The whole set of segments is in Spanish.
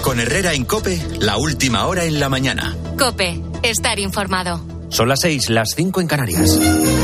Con Herrera en COPE, la última hora en la mañana. COPE, estar informado. Son las 6, las 5 en Canarias.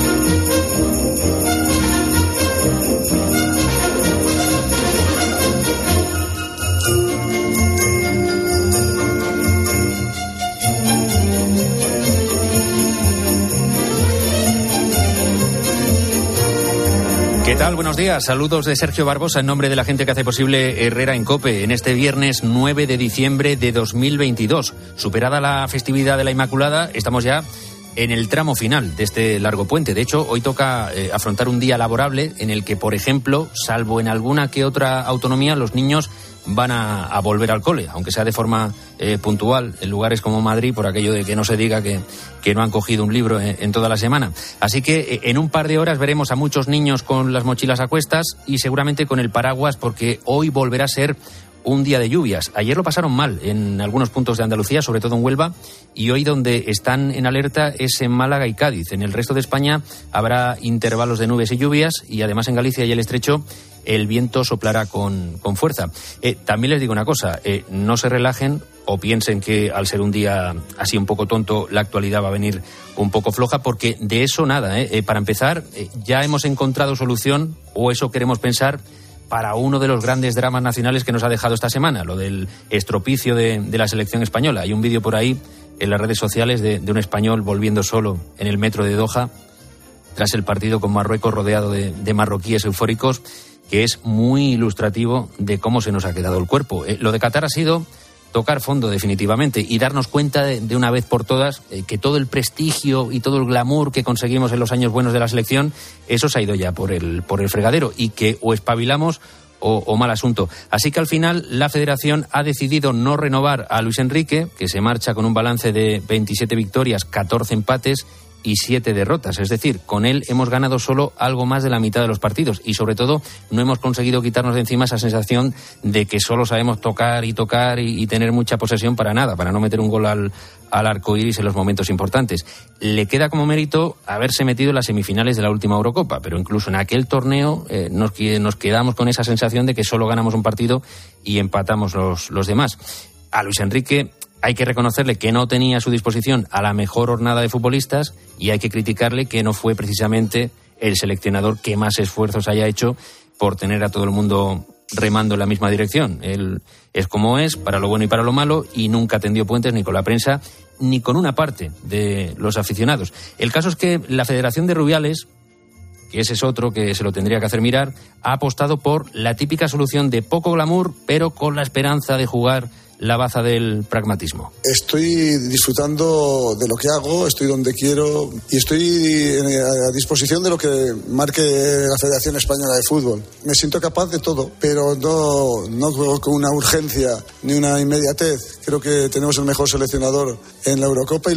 ¿Qué tal? Buenos días. Saludos de Sergio Barbosa en nombre de la gente que hace posible Herrera en COPE en este viernes 9 de diciembre de 2022. Superada la festividad de la Inmaculada, estamos ya en el tramo final de este largo puente. De hecho, hoy toca afrontar un día laborable en el que, por ejemplo, salvo en alguna que otra autonomía, los niños van a volver al cole, aunque sea de forma puntual, en lugares como Madrid, por aquello de que no se diga que no han cogido un libro en toda la semana. Así que en un par de horas veremos a muchos niños con las mochilas a cuestas y seguramente con el paraguas, porque hoy volverá a ser un día de lluvias. Ayer lo pasaron mal en algunos puntos de Andalucía, sobre todo en Huelva, y hoy donde están en alerta es en Málaga y Cádiz. En el resto de España habrá intervalos de nubes y lluvias, y además en Galicia y el Estrecho el viento soplará con fuerza. También les digo una cosa, no se relajen o piensen que al ser un día así un poco tonto la actualidad va a venir un poco floja, porque de eso nada. Para empezar, ya hemos encontrado solución, o eso queremos pensar, para uno de los grandes dramas nacionales que nos ha dejado esta semana, lo del estropicio de la selección española. Hay un vídeo por ahí en las redes sociales de un español volviendo solo en el metro de Doha tras el partido con Marruecos, rodeado de marroquíes eufóricos, que es muy ilustrativo de cómo se nos ha quedado el cuerpo. Lo de Qatar ha sido tocar fondo definitivamente y darnos cuenta de una vez por todas que todo el prestigio y todo el glamour que conseguimos en los años buenos de la selección, eso se ha ido ya por el fregadero, y que o espabilamos o mal asunto. Así que al final la Federación ha decidido no renovar a Luis Enrique, que se marcha con un balance de 27 victorias, 14 empates y 7 derrotas. Es decir, con él hemos ganado solo algo más de la mitad de los partidos, y sobre todo no hemos conseguido quitarnos de encima esa sensación de que solo sabemos tocar y tener mucha posesión para nada, para no meter un gol al arco iris en los momentos importantes. Le queda como mérito haberse metido en las semifinales de la última Eurocopa, pero incluso en aquel torneo nos quedamos con esa sensación de que solo ganamos un partido y empatamos los demás. A Luis Enrique hay que reconocerle que no tenía a su disposición a la mejor hornada de futbolistas, y hay que criticarle que no fue precisamente el seleccionador que más esfuerzos haya hecho por tener a todo el mundo remando en la misma dirección. Él es como es, para lo bueno y para lo malo, y nunca tendió puentes ni con la prensa ni con una parte de los aficionados. El caso es que la Federación de Rubiales, que ese es otro que se lo tendría que hacer mirar, ha apostado por la típica solución de poco glamour, pero con la esperanza de jugar la baza del pragmatismo. Estoy disfrutando de lo que hago, estoy donde quiero y estoy a disposición de lo que marque la Federación Española de Fútbol. Me siento capaz de todo, pero no con una urgencia ni una inmediatez. Creo que tenemos el mejor seleccionador en la Eurocopa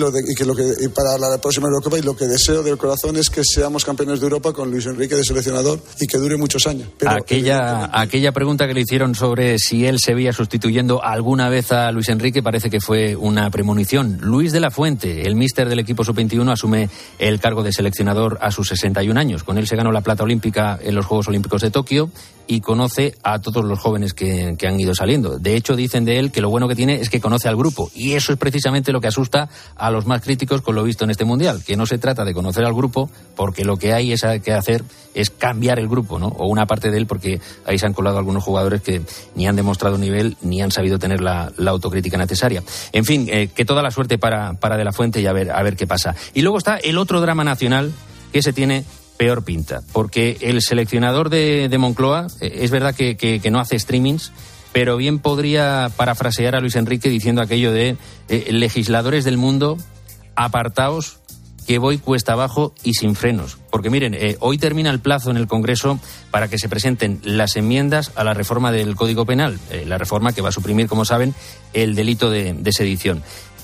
y para la próxima Eurocopa, y lo que deseo del corazón es que seamos campeones de Europa con Luis Enrique de seleccionador y que dure muchos años. Pero aquella pregunta que le hicieron sobre si él se veía sustituyendo alguna vez a Luis Enrique parece que fue una premonición. Luis de la Fuente, el míster del equipo sub-21, asume el cargo de seleccionador a sus 61 años. Con él se ganó la plata olímpica en los Juegos Olímpicos de Tokio y conoce a todos los jóvenes que han ido saliendo. De hecho, dicen de él que lo bueno que tiene es que conoce al grupo, y eso es precisamente lo que asusta a los más críticos con lo visto en este Mundial, que no se trata de conocer al grupo, porque lo que hay que hacer es cambiar el grupo, ¿no? O una parte de él, porque ahí se han colado algunos jugadores que ni han demostrado nivel ni han sabido tener la autocrítica necesaria. En fin, que toda la suerte para De la Fuente, y a ver qué pasa. Y luego está el otro drama nacional que se tiene peor pinta, porque el seleccionador de Moncloa, es verdad que no hace streamings, pero bien podría parafrasear a Luis Enrique diciendo aquello de legisladores del mundo, apartaos, que voy cuesta abajo y sin frenos. Porque miren, hoy termina el plazo en el Congreso para que se presenten las enmiendas a la reforma del Código Penal, la reforma que va a suprimir, como saben, el delito de sedición.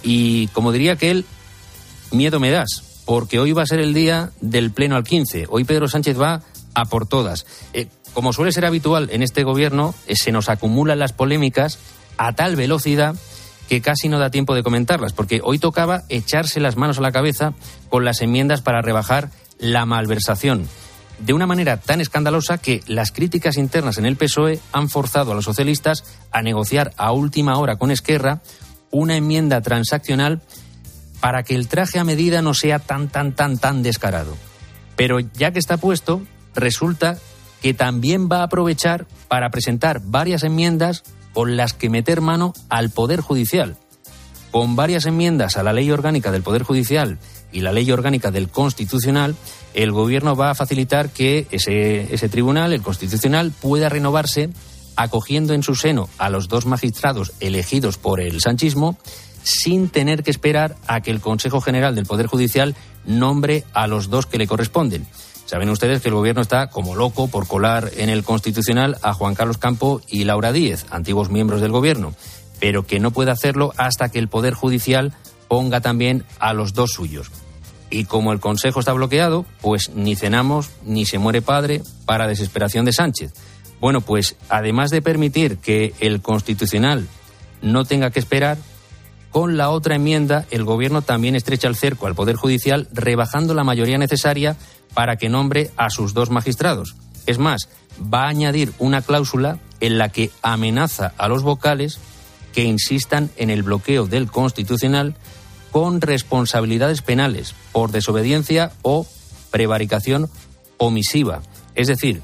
Y como diría aquel, miedo me das, porque hoy va a ser el día del pleno al 15. Hoy Pedro Sánchez va a por todas. Como suele ser habitual en este gobierno, se nos acumulan las polémicas a tal velocidad que casi no da tiempo de comentarlas, porque hoy tocaba echarse las manos a la cabeza con las enmiendas para rebajar la malversación. de una manera tan escandalosa que las críticas internas en el PSOE han forzado a los socialistas a negociar a última hora con Esquerra una enmienda transaccional para que el traje a medida no sea tan descarado. Pero ya que está puesto, resulta que también va a aprovechar para presentar varias enmiendas con las que meter mano al Poder Judicial. Con varias enmiendas a la Ley Orgánica del Poder Judicial y la Ley Orgánica del Constitucional, el Gobierno va a facilitar que ese tribunal, el Constitucional, pueda renovarse acogiendo en su seno a los 2 magistrados elegidos por el sanchismo, sin tener que esperar a que el Consejo General del Poder Judicial nombre a los 2 que le corresponden. Saben ustedes que el Gobierno está como loco por colar en el Constitucional a Juan Carlos Campo y Laura Díez, antiguos miembros del Gobierno, pero que no puede hacerlo hasta que el Poder Judicial ponga también a los 2 suyos. Y como el Consejo está bloqueado, pues ni cenamos ni se muere padre para desesperación de Sánchez. Bueno, pues además de permitir que el Constitucional no tenga que esperar, con la otra enmienda el Gobierno también estrecha el cerco al Poder Judicial, rebajando la mayoría necesaria para que nombre a sus 2 magistrados. Es más, va a añadir una cláusula en la que amenaza a los vocales que insistan en el bloqueo del Constitucional con responsabilidades penales por desobediencia o prevaricación omisiva. Es decir,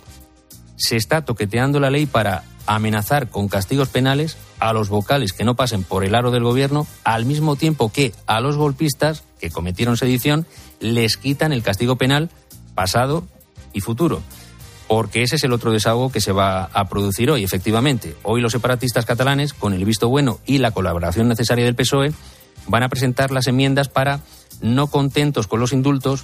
se está toqueteando la ley para amenazar con castigos penales a los vocales que no pasen por el aro del Gobierno, al mismo tiempo que a los golpistas que cometieron sedición les quitan el castigo penal pasado y futuro. Porque ese es el otro desahogo que se va a producir hoy, efectivamente. Hoy los separatistas catalanes, con el visto bueno y la colaboración necesaria del PSOE, van a presentar las enmiendas para, no contentos con los indultos,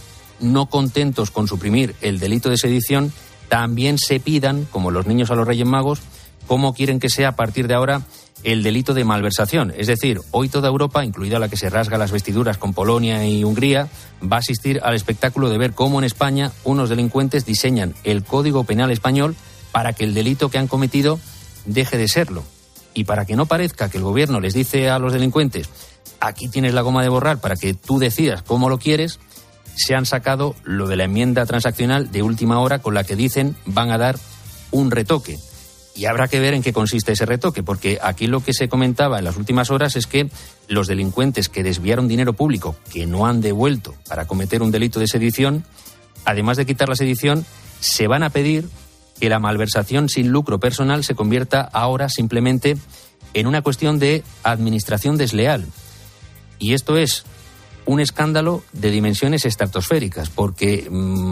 no contentos con suprimir el delito de sedición, también se pidan, como los niños a los Reyes Magos, cómo quieren que sea a partir de ahora el delito de malversación. Es decir, hoy toda Europa, incluida la que se rasga las vestiduras con Polonia y Hungría, va a asistir al espectáculo de ver cómo en España unos delincuentes diseñan el Código Penal español para que el delito que han cometido deje de serlo. Y para que no parezca que el Gobierno les dice a los delincuentes, aquí tienes la goma de borrar para que tú decidas cómo lo quieres, se han sacado lo de la enmienda transaccional de última hora con la que dicen van a dar un retoque. Y habrá que ver en qué consiste ese retoque, porque aquí lo que se comentaba en las últimas horas es que los delincuentes que desviaron dinero público, que no han devuelto para cometer un delito de sedición, además de quitar la sedición, se van a pedir que la malversación sin lucro personal se convierta ahora simplemente en una cuestión de administración desleal. Y esto es un escándalo de dimensiones estratosféricas, porque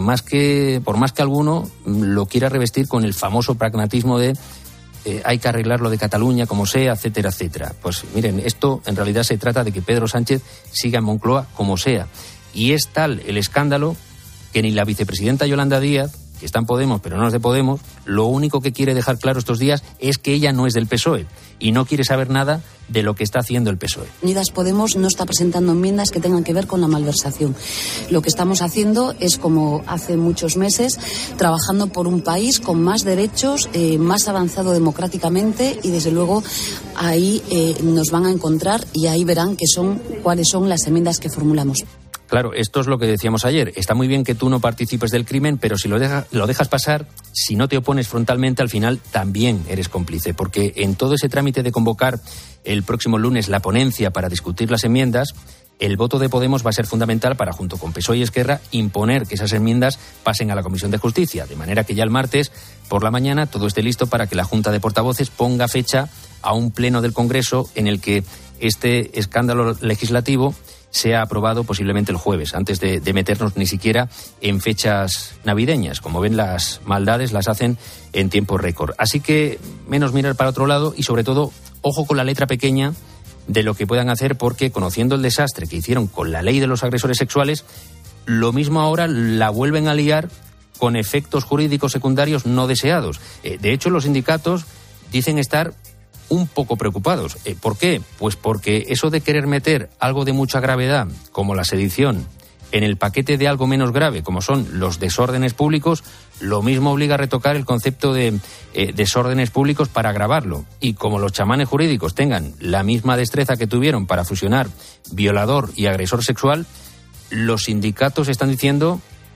por más que alguno lo quiera revestir con el famoso pragmatismo de hay que arreglar lo de Cataluña como sea, etcétera, etcétera. Pues miren, esto en realidad se trata de que Pedro Sánchez siga en Moncloa como sea. Y es tal el escándalo que ni la vicepresidenta Yolanda Díaz, que está en Podemos pero no es de Podemos, lo único que quiere dejar claro estos días es que ella no es del PSOE y no quiere saber nada de lo que está haciendo el PSOE. Unidas Podemos no está presentando enmiendas que tengan que ver con la malversación. Lo que estamos haciendo es, como hace muchos meses, trabajando por un país con más derechos, más avanzado democráticamente, y desde luego ahí nos van a encontrar y ahí verán cuáles son las enmiendas que formulamos. Claro, esto es lo que decíamos ayer. Está muy bien que tú no participes del crimen, pero si lo dejas pasar, si no te opones frontalmente, al final también eres cómplice. Porque en todo ese trámite de convocar el próximo lunes la ponencia para discutir las enmiendas, el voto de Podemos va a ser fundamental para, junto con PSOE y Esquerra, imponer que esas enmiendas pasen a la Comisión de Justicia. De manera que ya el martes por la mañana todo esté listo para que la Junta de Portavoces ponga fecha a un pleno del Congreso en el que este escándalo legislativo sea aprobado posiblemente el jueves, antes de meternos ni siquiera en fechas navideñas. Como ven, las maldades las hacen en tiempo récord. Así que menos mirar para otro lado y, sobre todo, ojo con la letra pequeña de lo que puedan hacer, porque, conociendo el desastre que hicieron con la ley de los agresores sexuales, lo mismo ahora la vuelven a liar con efectos jurídicos secundarios no deseados. De hecho, los sindicatos dicen estar un poco preocupados. ¿Por qué? Pues porque eso de querer meter algo de mucha gravedad, como la sedición, en el paquete de algo menos grave, como son los desórdenes públicos, lo mismo obliga a retocar el concepto de desórdenes públicos para agravarlo. Y como los chamanes jurídicos tengan la misma destreza que tuvieron para fusionar violador y agresor sexual, los sindicatos están diciendo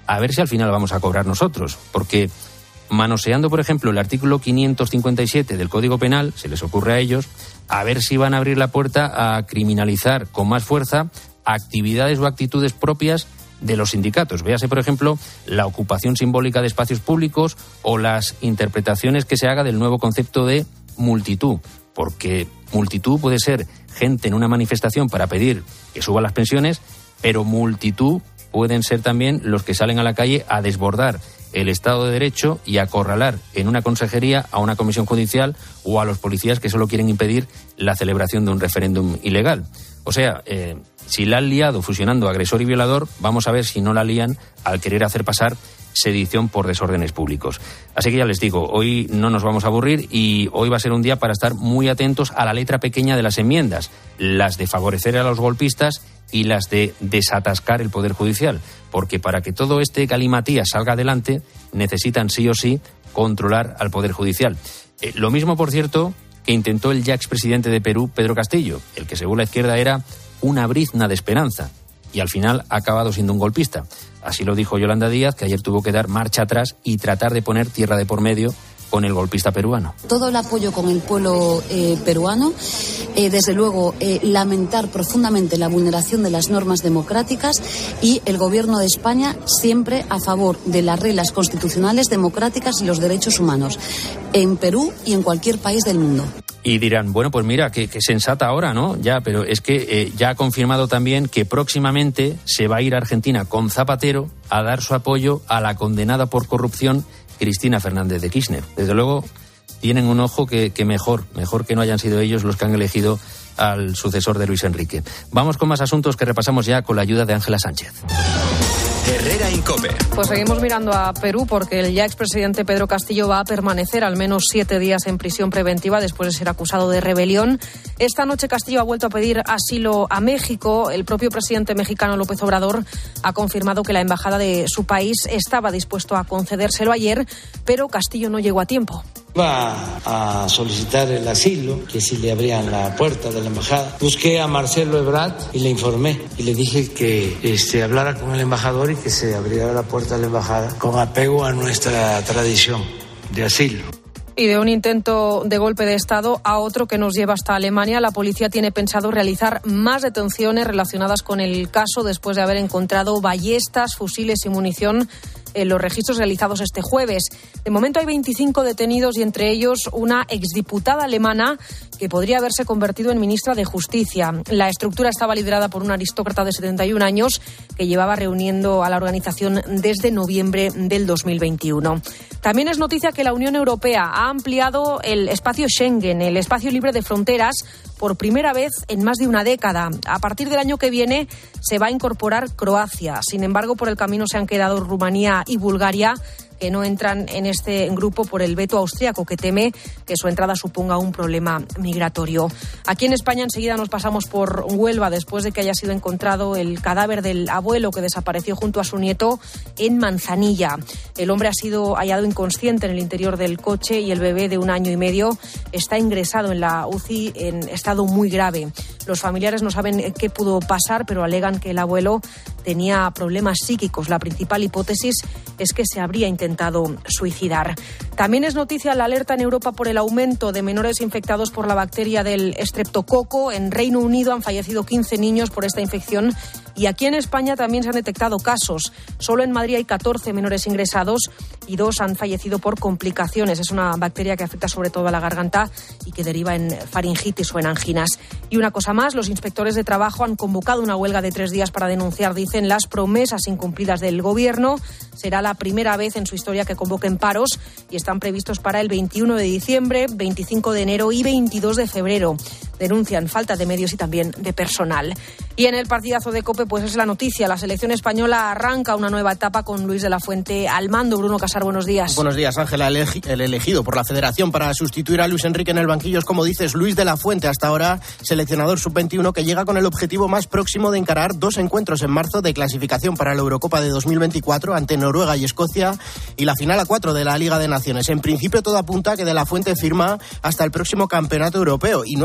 a ver si al final vamos a cobrar nosotros, porque manoseando, por ejemplo, el artículo 557 del Código Penal, se les ocurre a ellos, a ver si van a abrir la puerta a criminalizar con más fuerza actividades o actitudes propias de los sindicatos. Véase, por ejemplo, la ocupación simbólica de espacios públicos o las interpretaciones que se haga del nuevo concepto de multitud, porque multitud puede ser gente en una manifestación para pedir que suban las pensiones, pero multitud pueden ser también los que salen a la calle a desbordar el Estado de Derecho y acorralar en una consejería a una comisión judicial o a los policías que solo quieren impedir la celebración de un referéndum ilegal. O sea, si la han liado fusionando agresor y violador, vamos a ver si no la lían al querer hacer pasar sedición por desórdenes públicos. Así que ya les digo, hoy no nos vamos a aburrir y hoy va a ser un día para estar muy atentos a la letra pequeña de las enmiendas, las de favorecer a los golpistas y las de desatascar el Poder Judicial, porque para que todo este galimatías salga adelante necesitan sí o sí controlar al Poder Judicial. Lo mismo, por cierto, que intentó el ya expresidente de Perú, Pedro Castillo, el que según la izquierda era una brizna de esperanza y al final ha acabado siendo un golpista. Así lo dijo Yolanda Díaz, que ayer tuvo que dar marcha atrás y tratar de poner tierra de por medio con el golpista peruano. Todo el apoyo con el pueblo peruano, desde luego lamentar profundamente la vulneración de las normas democráticas y el Gobierno de España siempre a favor de las reglas constitucionales democráticas y los derechos humanos, en Perú y en cualquier país del mundo. Y dirán, bueno, pues mira, que sensata ahora, ¿no? Ya, pero es que ya ha confirmado también que próximamente se va a ir a Argentina con Zapatero a dar su apoyo a la condenada por corrupción Cristina Fernández de Kirchner. Desde luego tienen un ojo que mejor que no hayan sido ellos los que han elegido al sucesor de Luis Enrique. Vamos con más asuntos que repasamos ya con la ayuda de Ángela Sánchez. Herrera en COPE. Pues seguimos mirando a Perú porque el ya expresidente Pedro Castillo va a permanecer al menos 7 días en prisión preventiva después de ser acusado de rebelión. Esta noche Castillo ha vuelto a pedir asilo a México. El propio presidente mexicano López Obrador ha confirmado que la embajada de su país estaba dispuesto a concedérselo ayer, pero Castillo no llegó a tiempo. Iba a solicitar el asilo, que si le abrían la puerta de la embajada. Busqué a Marcelo Ebrard y le informé y le dije que hablara con el embajador y que se abriera la puerta de la embajada con apego a nuestra tradición de asilo. Y de un intento de golpe de Estado a otro que nos lleva hasta Alemania, la policía tiene pensado realizar más detenciones relacionadas con el caso después de haber encontrado ballestas, fusiles y munición en los registros realizados este jueves. De momento hay 25 detenidos y entre ellos una exdiputada alemana que podría haberse convertido en ministra de Justicia. La estructura estaba liderada por un aristócrata de 71 años que llevaba reuniendo a la organización desde noviembre del 2021. También es noticia que la Unión Europea ha ampliado el espacio Schengen, el espacio libre de fronteras, por primera vez en más de una década. A partir del año que viene se va a incorporar Croacia. Sin embargo, por el camino se han quedado Rumanía y Bulgaria, que no entran en este grupo por el veto austriaco, que teme que su entrada suponga un problema migratorio. Aquí en España enseguida nos pasamos por Huelva después de que haya sido encontrado el cadáver del abuelo que desapareció junto a su nieto en Manzanilla. El hombre ha sido hallado inconsciente en el interior del coche y el bebé de 1 año y medio está ingresado en la UCI en estado muy grave. Los familiares no saben qué pudo pasar, pero alegan que el abuelo tenía problemas psíquicos. La principal hipótesis es que se habría intentado suicidar. También es noticia la alerta en Europa por el aumento de menores infectados por la bacteria del estreptococo. En Reino Unido han fallecido 15 niños por esta infección y aquí en España también se han detectado casos. Solo en Madrid hay 14 menores ingresados y 2 han fallecido por complicaciones. Es una bacteria que afecta sobre todo a la garganta y que deriva en faringitis o en anginas. Y una cosa más, los inspectores de trabajo han convocado una huelga de 3 días para denunciar, dicen, las promesas incumplidas del Gobierno. Será la primera vez en su historia que convoquen paros y están previstos para el 21 de diciembre, 25 de enero y 22 de febrero. Denuncian falta de medios y también de personal. Y en el partidazo de COPE, pues es la noticia. La selección española arranca una nueva etapa con Luis de la Fuente al mando. Bruno Casar, buenos días. Buenos días, Ángela. El elegido por la Federación para sustituir a Luis Enrique en el banquillo es, como dices, Luis de la Fuente, hasta ahora seleccionador sub-21, que llega con el objetivo más próximo de encarar 2 encuentros en marzo de clasificación para la Eurocopa de 2024 ante Noruega y Escocia y la final a 4 de la Liga de Naciones. En principio todo apunta a que de la Fuente firma hasta el próximo Campeonato Europeo y no es el único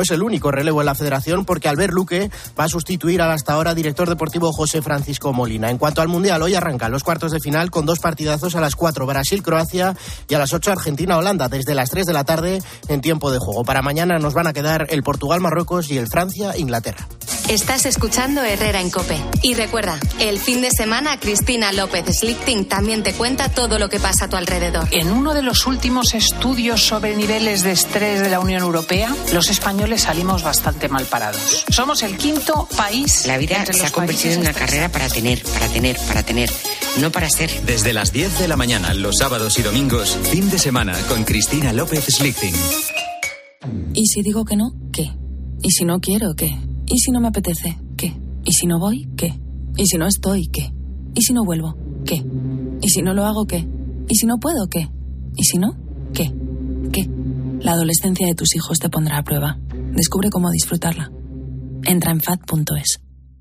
auténtico relevo en la federación porque Albert Luque va a sustituir al hasta ahora director deportivo José Francisco Molina. En cuanto al Mundial, hoy arrancan los cuartos de final con 2 partidazos a las 4 Brasil-Croacia y a las 8 Argentina-Holanda, desde las 3 de la tarde en tiempo de juego. Para mañana nos van a quedar el Portugal-Marruecos y el Francia-Inglaterra. Estás escuchando Herrera en COPE. Y recuerda, el fin de semana Cristina López Slichting también te cuenta todo lo que pasa a tu alrededor. En uno de los últimos estudios sobre niveles de estrés de la Unión Europea, los españoles salimos bastante mal parados. Somos el 5º país. La vida se ha convertido en una carrera para tener, no para ser. Desde las 10 de la mañana, los sábados y domingos, fin de semana con Cristina López Slichting. ¿Y si digo que no? ¿Qué? ¿Y si no quiero? ¿Qué? ¿Y si no me apetece? ¿Qué? ¿Y si no voy? ¿Qué? ¿Y si no estoy? ¿Qué? ¿Y si no vuelvo? ¿Qué? ¿Y si no lo hago? ¿Qué? ¿Y si no puedo? ¿Qué? ¿Y si no? ¿Qué? ¿Qué? La adolescencia de tus hijos te pondrá a prueba. Descubre cómo disfrutarla. Entra en FAD.es.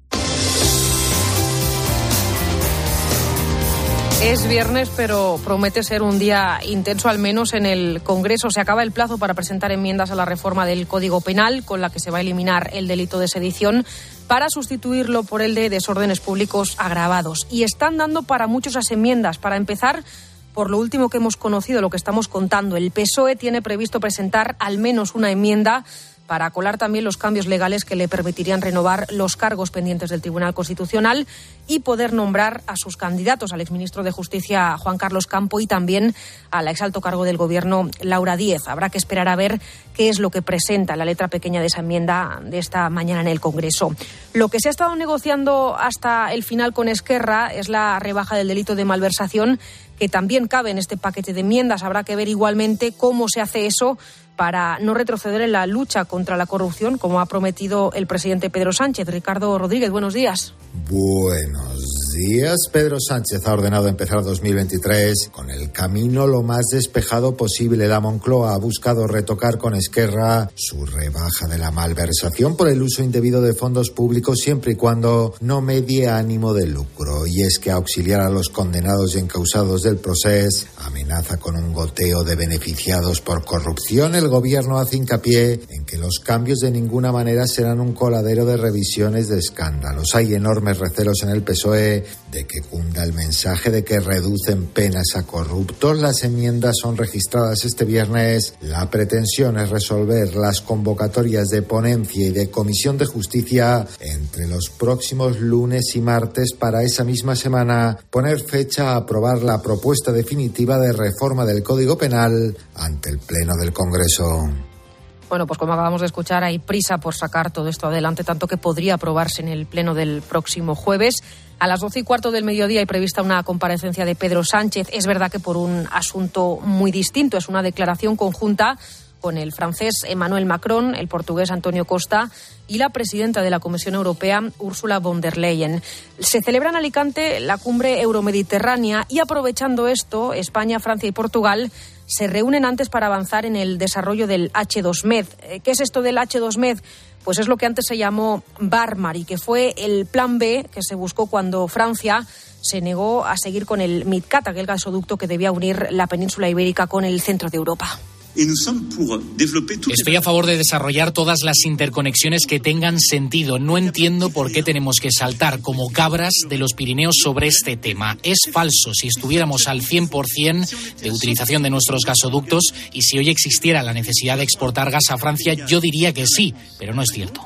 Es viernes, pero promete ser un día intenso, al menos en el Congreso. Se acaba el plazo para presentar enmiendas a la reforma del Código Penal, con la que se va a eliminar el delito de sedición para sustituirlo por el de desórdenes públicos agravados. Y están dando para muchos esas enmiendas. Para empezar, por lo último que hemos conocido, lo que estamos contando, el PSOE tiene previsto presentar al menos una enmienda para colar también los cambios legales que le permitirían renovar los cargos pendientes del Tribunal Constitucional y poder nombrar a sus candidatos, al exministro de Justicia Juan Carlos Campo y también al exalto cargo del Gobierno Laura Díez. Habrá que esperar a ver qué es lo que presenta la letra pequeña de esa enmienda de esta mañana en el Congreso. Lo que se ha estado negociando hasta el final con Esquerra es la rebaja del delito de malversación, que también cabe en este paquete de enmiendas. Habrá que ver igualmente cómo se hace eso para no retroceder en la lucha contra la corrupción, como ha prometido el presidente Pedro Sánchez. Ricardo Rodríguez, buenos días. Buenos días. Pedro Sánchez ha ordenado empezar 2023 con el camino lo más despejado posible. La Moncloa ha buscado retocar con Esquerra su rebaja de la malversación por el uso indebido de fondos públicos, siempre y cuando no medie ánimo de lucro. Y es que auxiliar a los condenados y encausados del Procés amenaza con un goteo de beneficiados por corrupción. El gobierno hace hincapié en que los cambios de ninguna manera serán un coladero de revisiones de escándalos. Hay enormes recelos en el PSOE de que cunda el mensaje de que reducen penas a corruptos. Las enmiendas son registradas este viernes. La pretensión es resolver las convocatorias de ponencia y de comisión de justicia entre los próximos lunes y martes para esa misma semana poner fecha a aprobar la propuesta definitiva de reforma del Código Penal ante el Pleno del Congreso. Bueno, pues como acabamos de escuchar, hay prisa por sacar todo esto adelante, tanto que podría aprobarse en el pleno del próximo jueves. A las 12:15 del mediodía hay prevista una comparecencia de Pedro Sánchez. Es verdad que por un asunto muy distinto, es una declaración conjunta con el francés Emmanuel Macron, el portugués Antonio Costa y la presidenta de la Comisión Europea, Ursula von der Leyen. Se celebra en Alicante la cumbre euromediterránea y, aprovechando esto, España, Francia y Portugal se reúnen antes para avanzar en el desarrollo del H2Med. ¿Qué es esto del H2Med? Pues es lo que antes se llamó Barmar y que fue el plan B que se buscó cuando Francia se negó a seguir con el MidCat, aquel gasoducto que debía unir la península ibérica con el centro de Europa. Estoy a favor de desarrollar todas las interconexiones que tengan sentido. No entiendo por qué tenemos que saltar como cabras de los Pirineos sobre este tema. Es falso. Si estuviéramos al 100% de utilización de nuestros gasoductos y si hoy existiera la necesidad de exportar gas a Francia, yo diría que sí, pero no es cierto.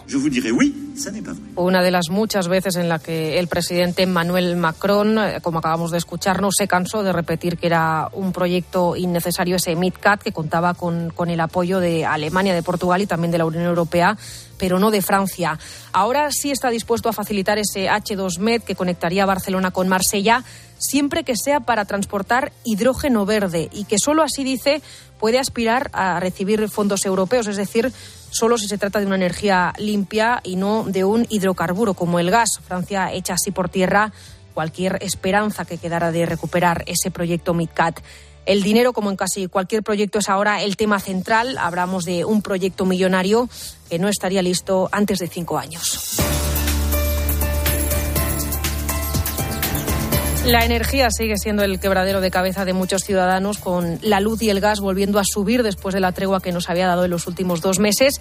Una de las muchas veces en la que el presidente Emmanuel Macron, como acabamos de escuchar, no se cansó de repetir que era un proyecto innecesario ese MidCat, que contaba con el apoyo de Alemania, de Portugal y también de la Unión Europea, pero no de Francia. Ahora sí está dispuesto a facilitar ese H2Med que conectaría Barcelona con Marsella, siempre que sea para transportar hidrógeno verde y que solo así, dice, puede aspirar a recibir fondos europeos, es decir, solo si se trata de una energía limpia y no de un hidrocarburo como el gas. Francia echa así por tierra cualquier esperanza que quedara de recuperar ese proyecto MidCat. El dinero, como en casi cualquier proyecto, es ahora el tema central. Hablamos de un proyecto millonario que no estaría listo antes de 5 años. La energía sigue siendo el quebradero de cabeza de muchos ciudadanos, con la luz y el gas volviendo a subir después de la tregua que nos había dado en los últimos 2 meses.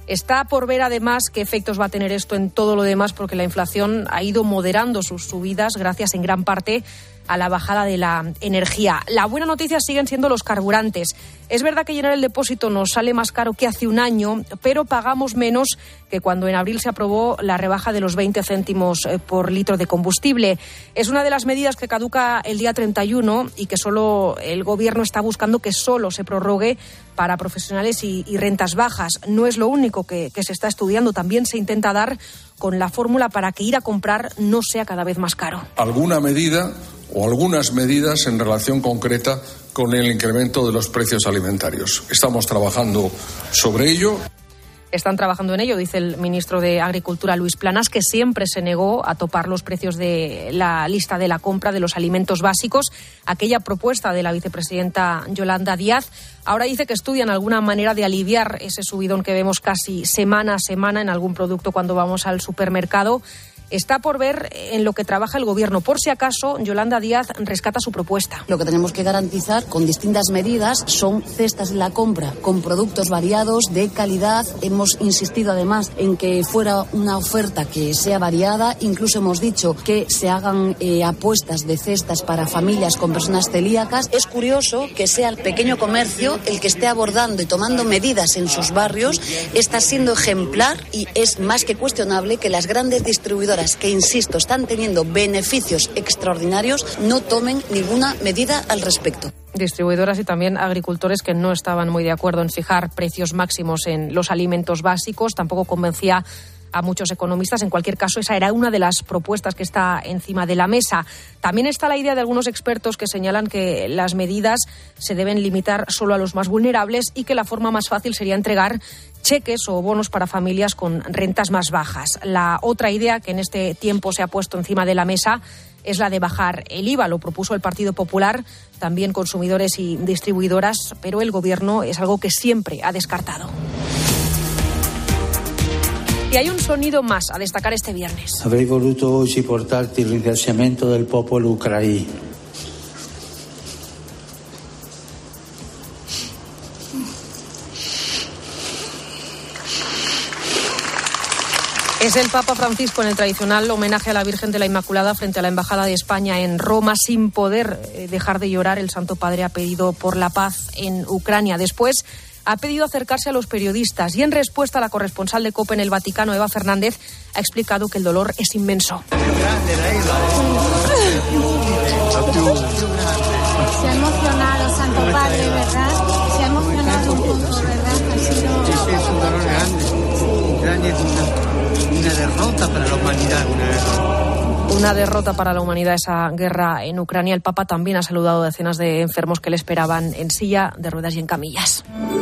Está por ver además qué efectos va a tener esto en todo lo demás, porque la inflación ha ido moderando sus subidas gracias en gran parte a la bajada de la energía. La buena noticia siguen siendo los carburantes. Es verdad que llenar el depósito nos sale más caro que hace un año, pero pagamos menos que cuando en abril se aprobó la rebaja de los 20 céntimos por litro de combustible. Es una de las medidas que caduca el día 31 y que solo el Gobierno está buscando que solo se prorrogue para profesionales y rentas bajas. No es lo único que se está estudiando. También se intenta dar con la fórmula para que ir a comprar no sea cada vez más caro. Alguna medida o algunas medidas en relación concreta con el incremento de los precios alimentarios. Estamos trabajando sobre ello. Están trabajando en ello, dice el ministro de Agricultura, Luis Planas, que siempre se negó a topar los precios de la lista de la compra de los alimentos básicos, aquella propuesta de la vicepresidenta Yolanda Díaz. Ahora dice que estudian alguna manera de aliviar ese subidón que vemos casi semana a semana en algún producto cuando vamos al supermercado. Está por ver en lo que trabaja el Gobierno. Por si acaso, Yolanda Díaz rescata su propuesta. Lo que tenemos que garantizar con distintas medidas son cestas de la compra, con productos variados, de calidad. Hemos insistido además en que fuera una oferta que sea variada. Incluso hemos dicho que se hagan apuestas de cestas para familias con personas celíacas. Es curioso que sea el pequeño comercio el que esté abordando y tomando medidas en sus barrios. Está siendo ejemplar y es más que cuestionable que las grandes distribuidoras que, insisto, están teniendo beneficios extraordinarios, no tomen ninguna medida al respecto. Distribuidoras y también agricultores que no estaban muy de acuerdo en fijar precios máximos en los alimentos básicos. Tampoco convencía a muchos economistas. En cualquier caso, esa era una de las propuestas que está encima de la mesa. También está la idea de algunos expertos que señalan que las medidas se deben limitar solo a los más vulnerables y que la forma más fácil sería entregar cheques o bonos para familias con rentas más bajas. La otra idea que en este tiempo se ha puesto encima de la mesa es la de bajar el IVA. Lo propuso el Partido Popular, también consumidores y distribuidoras, pero el Gobierno es algo que siempre ha descartado. Y hay un sonido más a destacar este viernes. Avrei voluto oggi portarti il ringraziamento del popolo ucraino. Es el Papa Francisco en el tradicional homenaje a la Virgen de la Inmaculada frente a la Embajada de España en Roma. Sin poder dejar de llorar, el Santo Padre ha pedido por la paz en Ucrania. Después ha pedido acercarse a los periodistas y en respuesta a la corresponsal de COPE en el Vaticano, Eva Fernández, ha explicado que el dolor es inmenso. Se ha emocionado, Santo Padre, ¿verdad? Se ha emocionado un poco, ¿verdad? Ha sido... Sí, es un dolor grande. Ucrania es una derrota para la humanidad, Una derrota para la humanidad, esa guerra en Ucrania. El Papa también ha saludado a decenas de enfermos que le esperaban en silla de ruedas y en camillas.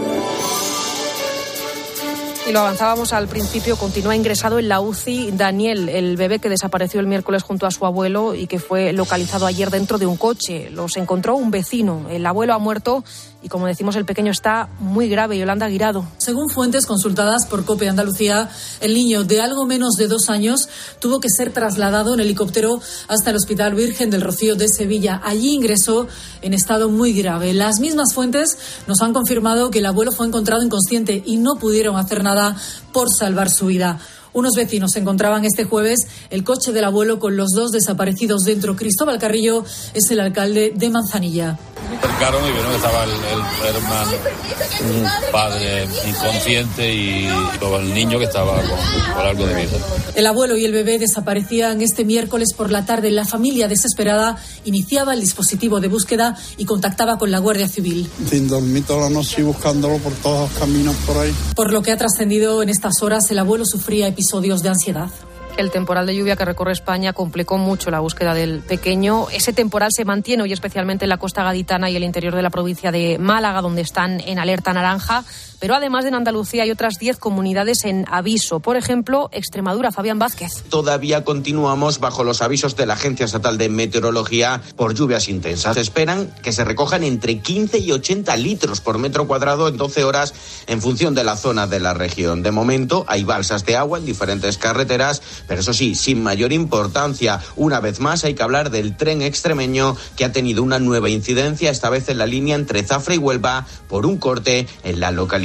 Y lo avanzábamos al principio, continúa ingresado en la UCI Daniel, el bebé que desapareció el miércoles junto a su abuelo y que fue localizado ayer dentro de un coche. Los encontró un vecino. El abuelo ha muerto y, como decimos, el pequeño está muy grave. Yolanda Guirado. Según fuentes consultadas por COPE Andalucía, el niño de algo menos de 2 años tuvo que ser trasladado en helicóptero hasta el Hospital Virgen del Rocío de Sevilla. Allí ingresó en estado muy grave. Las mismas fuentes nos han confirmado que el abuelo fue encontrado inconsciente y no pudieron hacer nada por salvar su vida. Unos vecinos encontraban este jueves el coche del abuelo con los 2 desaparecidos dentro. Cristóbal Carrillo es el alcalde de Manzanilla. Acercaron y vieron que estaba el hermano, un padre inconsciente y el niño que estaba con algo de vida. El abuelo y el bebé desaparecían este miércoles por la tarde. La familia, desesperada, iniciaba el dispositivo de búsqueda y contactaba con la Guardia Civil. Sin dormir toda la noche buscándolo por todos los caminos por ahí. Por lo que ha trascendido en estas horas, el abuelo sufría episodios de ansiedad. El temporal de lluvia que recorre España complicó mucho la búsqueda del pequeño. Ese temporal se mantiene hoy especialmente en la costa gaditana y el interior de la provincia de Málaga, donde están en alerta naranja. Pero además de en Andalucía hay otras 10 comunidades en aviso. Por ejemplo, Extremadura. Fabián Vázquez. Todavía continuamos bajo los avisos de la Agencia Estatal de Meteorología por lluvias intensas. Se esperan que se recojan entre 15 y 80 litros por metro cuadrado en 12 horas en función de la zona de la región. De momento hay balsas de agua en diferentes carreteras, pero eso sí, sin mayor importancia. Una vez más hay que hablar del tren extremeño que ha tenido una nueva incidencia, esta vez en la línea entre Zafra y Huelva, por un corte en la localidad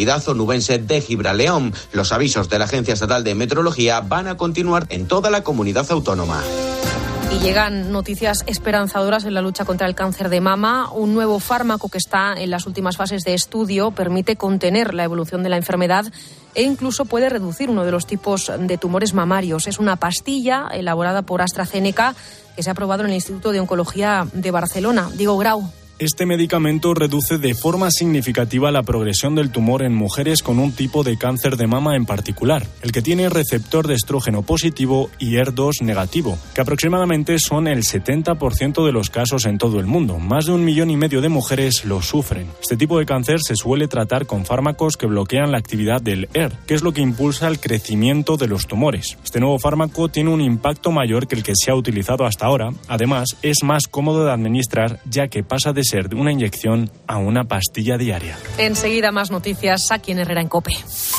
comunidad onubense de Gibraleón. Los avisos de la Agencia Estatal de Meteorología van a continuar en toda la comunidad autónoma. Y llegan noticias esperanzadoras en la lucha contra el cáncer de mama. Un nuevo fármaco que está en las últimas fases de estudio permite contener la evolución de la enfermedad e incluso puede reducir uno de los tipos de tumores mamarios. Es una pastilla elaborada por AstraZeneca que se ha aprobado en el Instituto de Oncología de Barcelona. Diego Grau. Este medicamento reduce de forma significativa la progresión del tumor en mujeres con un tipo de cáncer de mama en particular, el que tiene receptor de estrógeno positivo y HER2 negativo, que aproximadamente son el 70% de los casos en todo el mundo. Más de 1,5 millones de mujeres lo sufren. Este tipo de cáncer se suele tratar con fármacos que bloquean la actividad del HER, que es lo que impulsa el crecimiento de los tumores. Este nuevo fármaco tiene un impacto mayor que el que se ha utilizado hasta ahora. Además, es más cómodo de administrar, ya que pasa de ser de una inyección a una pastilla diaria. Enseguida más noticias aquí en Herrera en COPE.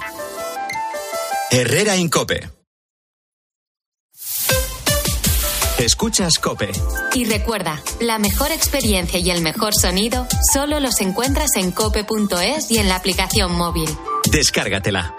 Herrera en COPE. Escuchas COPE. Y recuerda, la mejor experiencia y el mejor sonido solo los encuentras en cope.es y en la aplicación móvil. Descárgatela.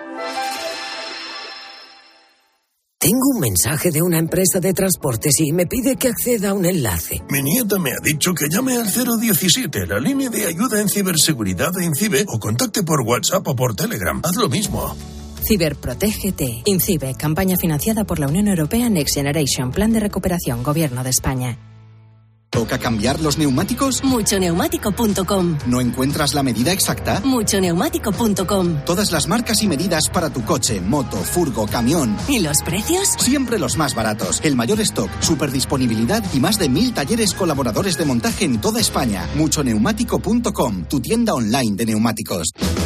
Tengo un mensaje de una empresa de transportes y me pide que acceda a un enlace. Mi nieta me ha dicho que llame al 017, la línea de ayuda en ciberseguridad de INCIBE, o contacte por WhatsApp o por Telegram. Haz lo mismo. Ciberprotégete. INCIBE, campaña financiada por la Unión Europea Next Generation, Plan de Recuperación, Gobierno de España. ¿Toca cambiar los neumáticos? Muchoneumático.com. ¿No encuentras la medida exacta? Muchoneumático.com. Todas las marcas y medidas para tu coche, moto, furgo, camión. ¿Y los precios? Siempre los más baratos. El mayor stock, superdisponibilidad y más de 1.000 talleres colaboradores de montaje en toda España. Muchoneumático.com, tu tienda online de neumáticos.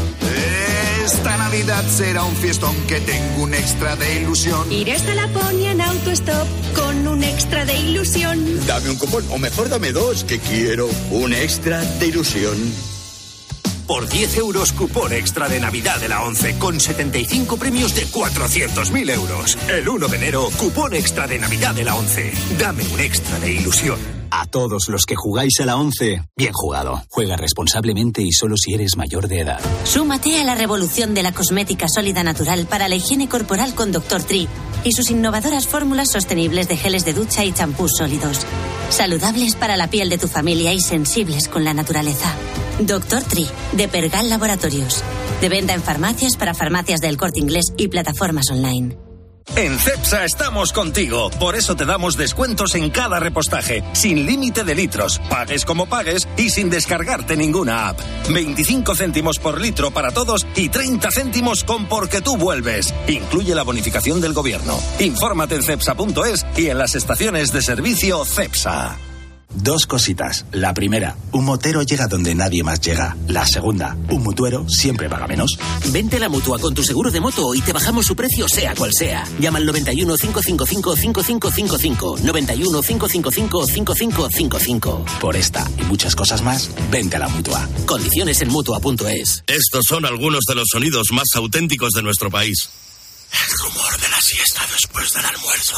Esta Navidad será un fiestón, que tengo un extra de ilusión. Iré hasta Laponia en autostop con un extra de ilusión. Dame un cupón, o mejor dame dos, que quiero un extra de ilusión. Por 10 euros, cupón extra de Navidad de la ONCE, con 75 premios de 400.000 euros. El 1 de enero, cupón extra de Navidad de la ONCE. Dame un extra de ilusión. A todos los que jugáis a la ONCE, bien jugado. Juega responsablemente y solo si eres mayor de edad. Súmate a la revolución de la cosmética sólida natural para la higiene corporal con Dr. Tree y sus innovadoras fórmulas sostenibles de geles de ducha y champús sólidos. Saludables para la piel de tu familia y sensibles con la naturaleza. Dr. Tree, de Pergal Laboratorios. De venta en farmacias para farmacias del Corte Inglés y plataformas online. En Cepsa estamos contigo, por eso te damos descuentos en cada repostaje, sin límite de litros, pagues como pagues y sin descargarte ninguna app. 25 céntimos por litro para todos y 30 céntimos con Porque tú vuelves. Incluye la bonificación del gobierno. Infórmate en cepsa.es y en las estaciones de servicio Cepsa. Dos cositas. La primera, un motero llega donde nadie más llega. La segunda, un mutuero siempre paga menos. Vente a la Mutua con tu seguro de moto y te bajamos su precio sea cual sea. Llama al 91 555 5555. 91 555 5555. Por esta y muchas cosas más, vente a la Mutua. Condiciones en Mutua.es. Estos son algunos de los sonidos más auténticos de nuestro país. El rumor de la siesta después del almuerzo.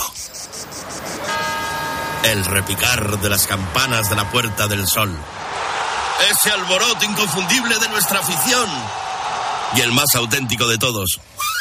El repicar de las campanas de la Puerta del Sol. Ese alboroto inconfundible de nuestra afición. Y el más auténtico de todos.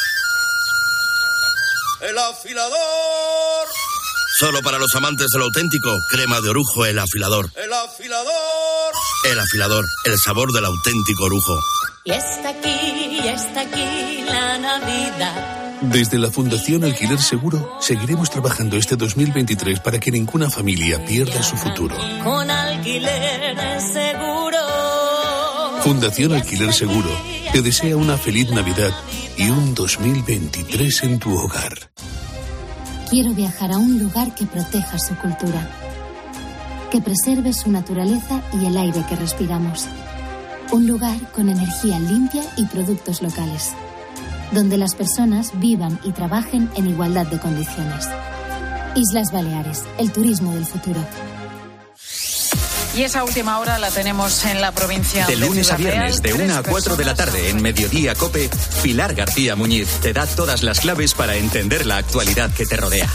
¡El afilador! Solo para los amantes de lo auténtico, crema de orujo El Afilador. ¡El afilador! El Afilador, el sabor del auténtico orujo. Y está aquí la Navidad. Desde la Fundación Alquiler Seguro seguiremos trabajando este 2023 para que ninguna familia pierda su futuro. Con Alquiler Seguro. Fundación Alquiler Seguro te desea una feliz Navidad y un 2023 en tu hogar. Quiero viajar a un lugar que proteja su cultura, que preserve su naturaleza y el aire que respiramos. Un lugar con energía limpia y productos locales, donde las personas vivan y trabajen en igualdad de condiciones. Islas Baleares, el turismo del futuro. Y esa última hora la tenemos en la provincia de lunes a viernes, Real. de 1 a 4 de la tarde, en Mediodía COPE, Pilar García Muñiz te da todas las claves para entender la actualidad que te rodea.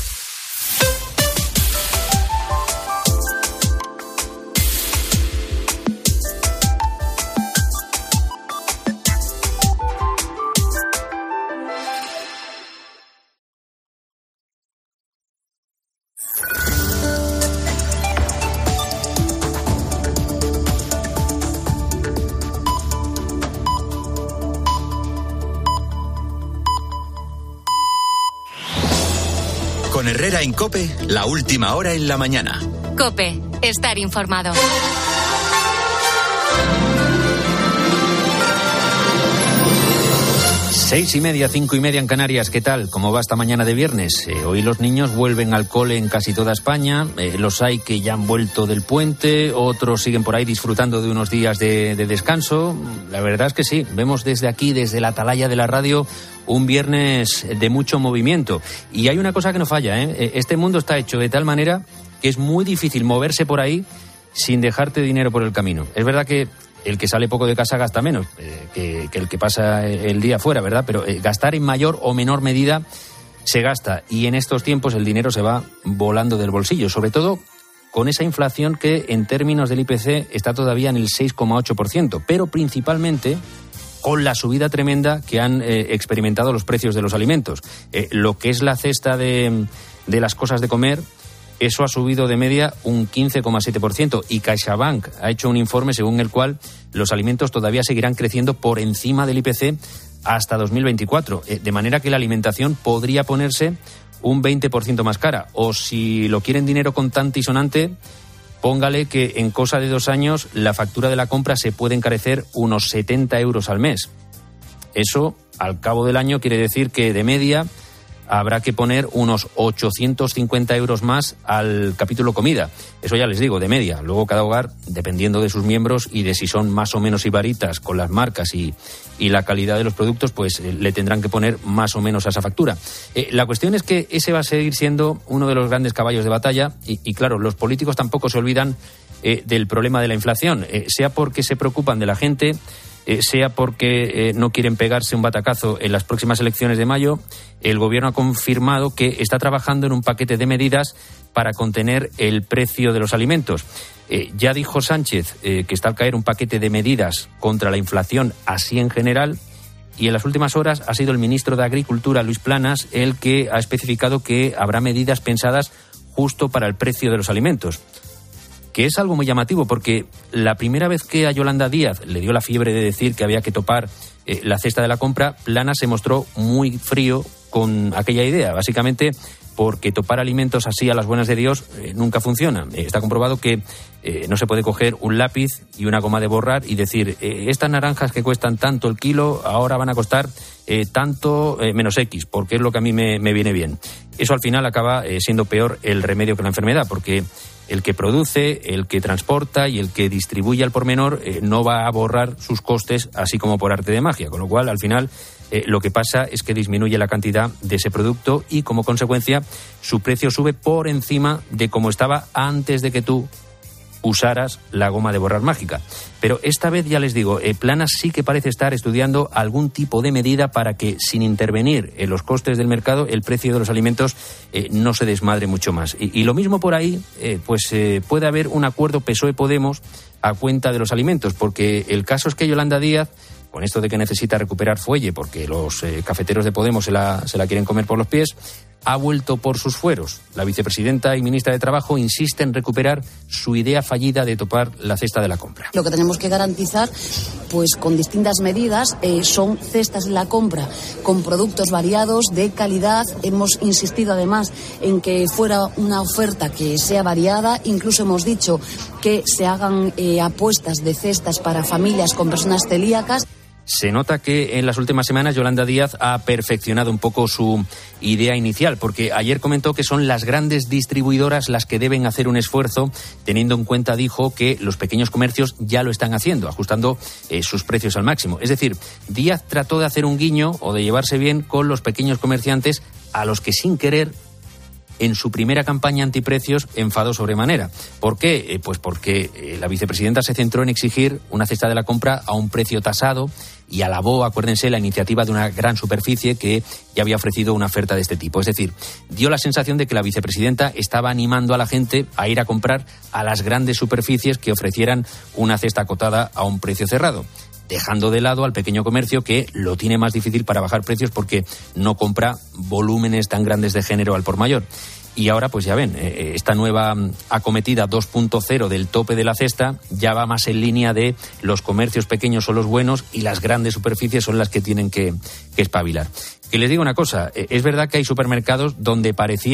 Con Herrera en COPE, la última hora en la mañana. COPE, estar informado. 6:30, 5:30 en Canarias. ¿Qué tal? ¿Cómo va esta mañana de viernes? Hoy los niños vuelven al cole en casi toda España. Los hay que ya han vuelto del puente, otros siguen por ahí disfrutando de unos días de descanso. La verdad es que sí, vemos desde aquí, desde la atalaya de la radio, un viernes de mucho movimiento. Y hay una cosa que no falla, ¿eh? Este mundo está hecho de tal manera que es muy difícil moverse por ahí sin dejarte dinero por el camino. Es verdad que el que sale poco de casa gasta menos que el que pasa el día fuera, ¿verdad? Pero gastar en mayor o menor medida se gasta. Y en estos tiempos el dinero se va volando del bolsillo, sobre todo con esa inflación que en términos del IPC está todavía en el 6,8%, pero principalmente con la subida tremenda que han experimentado los precios de los alimentos. Lo que es la cesta de las cosas de comer, eso ha subido de media un 15,7%, y CaixaBank ha hecho un informe según el cual los alimentos todavía seguirán creciendo por encima del IPC hasta 2024, de manera que la alimentación podría ponerse un 20% más cara. O si lo quieren dinero contante y sonante, póngale que en cosa de 2 años la factura de la compra se puede encarecer unos 70 euros al mes. Eso, al cabo del año, quiere decir que de media habrá que poner unos 850 euros más al capítulo comida. Eso ya les digo, de media. Luego cada hogar, dependiendo de sus miembros y de si son más o menos ibaritas con las marcas y la calidad de los productos, pues le tendrán que poner más o menos a esa factura. La cuestión es que ese va a seguir siendo uno de los grandes caballos de batalla y claro, los políticos tampoco se olvidan del problema de la inflación, sea porque se preocupan de la gente, sea porque no quieren pegarse un batacazo en las próximas elecciones de mayo. El gobierno ha confirmado que está trabajando en un paquete de medidas para contener el precio de los alimentos. Ya dijo Sánchez que está al caer un paquete de medidas contra la inflación así en general, y en las últimas horas ha sido el ministro de Agricultura, Luis Planas, el que ha especificado que habrá medidas pensadas justo para el precio de los alimentos. Que es algo muy llamativo, porque la primera vez que a Yolanda Díaz le dio la fiebre de decir que había que topar la cesta de la compra, Planas se mostró muy frío con aquella idea, básicamente porque topar alimentos así a las buenas de Dios nunca funciona. Está comprobado que no se puede coger un lápiz y una goma de borrar y decir estas naranjas que cuestan tanto el kilo ahora van a costar tanto menos X, porque es lo que a mí me viene bien. Eso al final acaba siendo peor el remedio que la enfermedad, porque el que produce, el que transporta y el que distribuye al por menor no va a borrar sus costes así como por arte de magia, con lo cual al final lo que pasa es que disminuye la cantidad de ese producto y como consecuencia su precio sube por encima de como estaba antes de que tú usaras la goma de borrar mágica. Pero esta vez, ya les digo, Planas sí que parece estar estudiando algún tipo de medida para que, sin intervenir en los costes del mercado, el precio de los alimentos no se desmadre mucho más. Y lo mismo por ahí, puede haber un acuerdo PSOE-Podemos a cuenta de los alimentos, porque el caso es que Yolanda Díaz, con esto de que necesita recuperar fuelle porque los cafeteros de Podemos se la quieren comer por los pies, ha vuelto por sus fueros. La vicepresidenta y ministra de Trabajo insiste en recuperar su idea fallida de topar la cesta de la compra. Lo que tenemos que garantizar, pues con distintas medidas, son cestas de la compra con productos variados, de calidad. Hemos insistido además en que fuera una oferta que sea variada. Incluso hemos dicho que se hagan apuestas de cestas para familias con personas celíacas. Se nota que en las últimas semanas Yolanda Díaz ha perfeccionado un poco su idea inicial, porque ayer comentó que son las grandes distribuidoras las que deben hacer un esfuerzo, teniendo en cuenta, dijo, que los pequeños comercios ya lo están haciendo, ajustando sus precios al máximo. Es decir, Díaz trató de hacer un guiño o de llevarse bien con los pequeños comerciantes a los que sin querer en su primera campaña antiprecios enfadó sobremanera. ¿Por qué? Pues porque la vicepresidenta se centró en exigir una cesta de la compra a un precio tasado y alabó, acuérdense, la iniciativa de una gran superficie que ya había ofrecido una oferta de este tipo. Es decir, dio la sensación de que la vicepresidenta estaba animando a la gente a ir a comprar a las grandes superficies que ofrecieran una cesta acotada a un precio cerrado, dejando de lado al pequeño comercio, que lo tiene más difícil para bajar precios porque no compra volúmenes tan grandes de género al por mayor. Y ahora, pues ya ven, esta nueva acometida 2.0 del tope de la cesta ya va más en línea de los comercios pequeños son los buenos y las grandes superficies son las que tienen que espabilar. Que les digo una cosa, es verdad que hay supermercados donde pareciera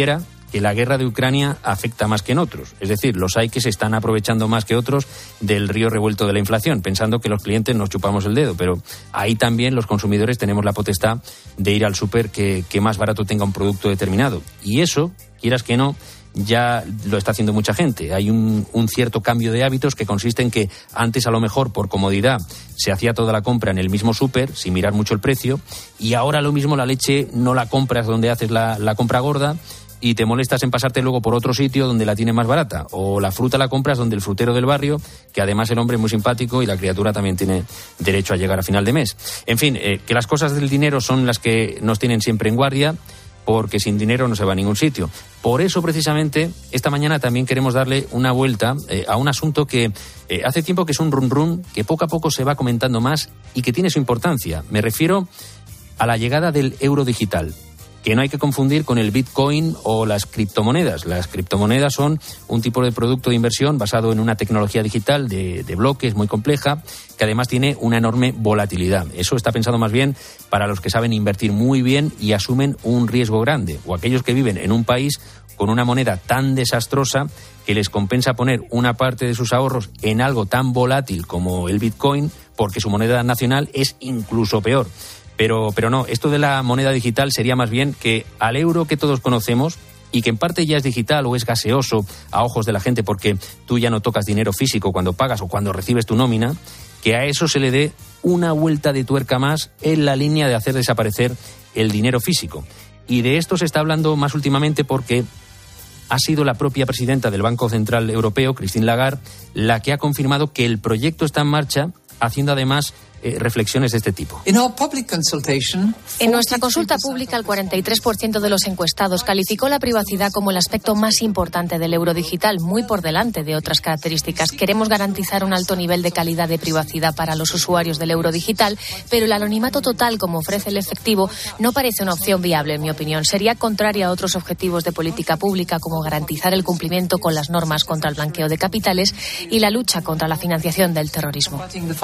que la guerra de Ucrania afecta más que en otros. Es decir, los hay que se están aprovechando más que otros del río revuelto de la inflación, pensando que los clientes nos chupamos el dedo, pero ahí también los consumidores tenemos la potestad de ir al súper que más barato tenga un producto determinado. Y eso, quieras que no, ya lo está haciendo mucha gente. Hay un cierto cambio de hábitos que consiste en que antes, a lo mejor por comodidad, se hacía toda la compra en el mismo súper sin mirar mucho el precio, y ahora lo mismo, la leche no la compras donde haces la compra gorda y te molestas en pasarte luego por otro sitio donde la tiene más barata, o la fruta la compras donde el frutero del barrio, que además el hombre es muy simpático y la criatura también tiene derecho a llegar a final de mes. En fin, que las cosas del dinero son las que nos tienen siempre en guardia, porque sin dinero no se va a ningún sitio. Por eso, precisamente, esta mañana también queremos darle una vuelta a un asunto que hace tiempo que es un run-run, que poco a poco se va comentando más y que tiene su importancia. Me refiero a la llegada del euro digital, que no hay que confundir con el Bitcoin o las criptomonedas. Las criptomonedas son un tipo de producto de inversión basado en una tecnología digital de bloques muy compleja, que además tiene una enorme volatilidad. Eso está pensado más bien para los que saben invertir muy bien y asumen un riesgo grande, o aquellos que viven en un país con una moneda tan desastrosa que les compensa poner una parte de sus ahorros en algo tan volátil como el Bitcoin, porque su moneda nacional es incluso peor. Pero no, esto de la moneda digital sería más bien que al euro que todos conocemos, y que en parte ya es digital o es gaseoso a ojos de la gente porque tú ya no tocas dinero físico cuando pagas o cuando recibes tu nómina, que a eso se le dé una vuelta de tuerca más en la línea de hacer desaparecer el dinero físico. Y de esto se está hablando más últimamente porque ha sido la propia presidenta del Banco Central Europeo, Christine Lagarde, la que ha confirmado que el proyecto está en marcha, haciendo además reflexiones de este tipo. En nuestra consulta pública, el 43% de los encuestados calificó la privacidad como el aspecto más importante del euro digital, muy por delante de otras características. Queremos garantizar un alto nivel de calidad de privacidad para los usuarios del euro digital, pero el anonimato total, como ofrece el efectivo, no parece una opción viable, en mi opinión. Sería contraria a otros objetivos de política pública, como garantizar el cumplimiento con las normas contra el blanqueo de capitales y la lucha contra la financiación del terrorismo.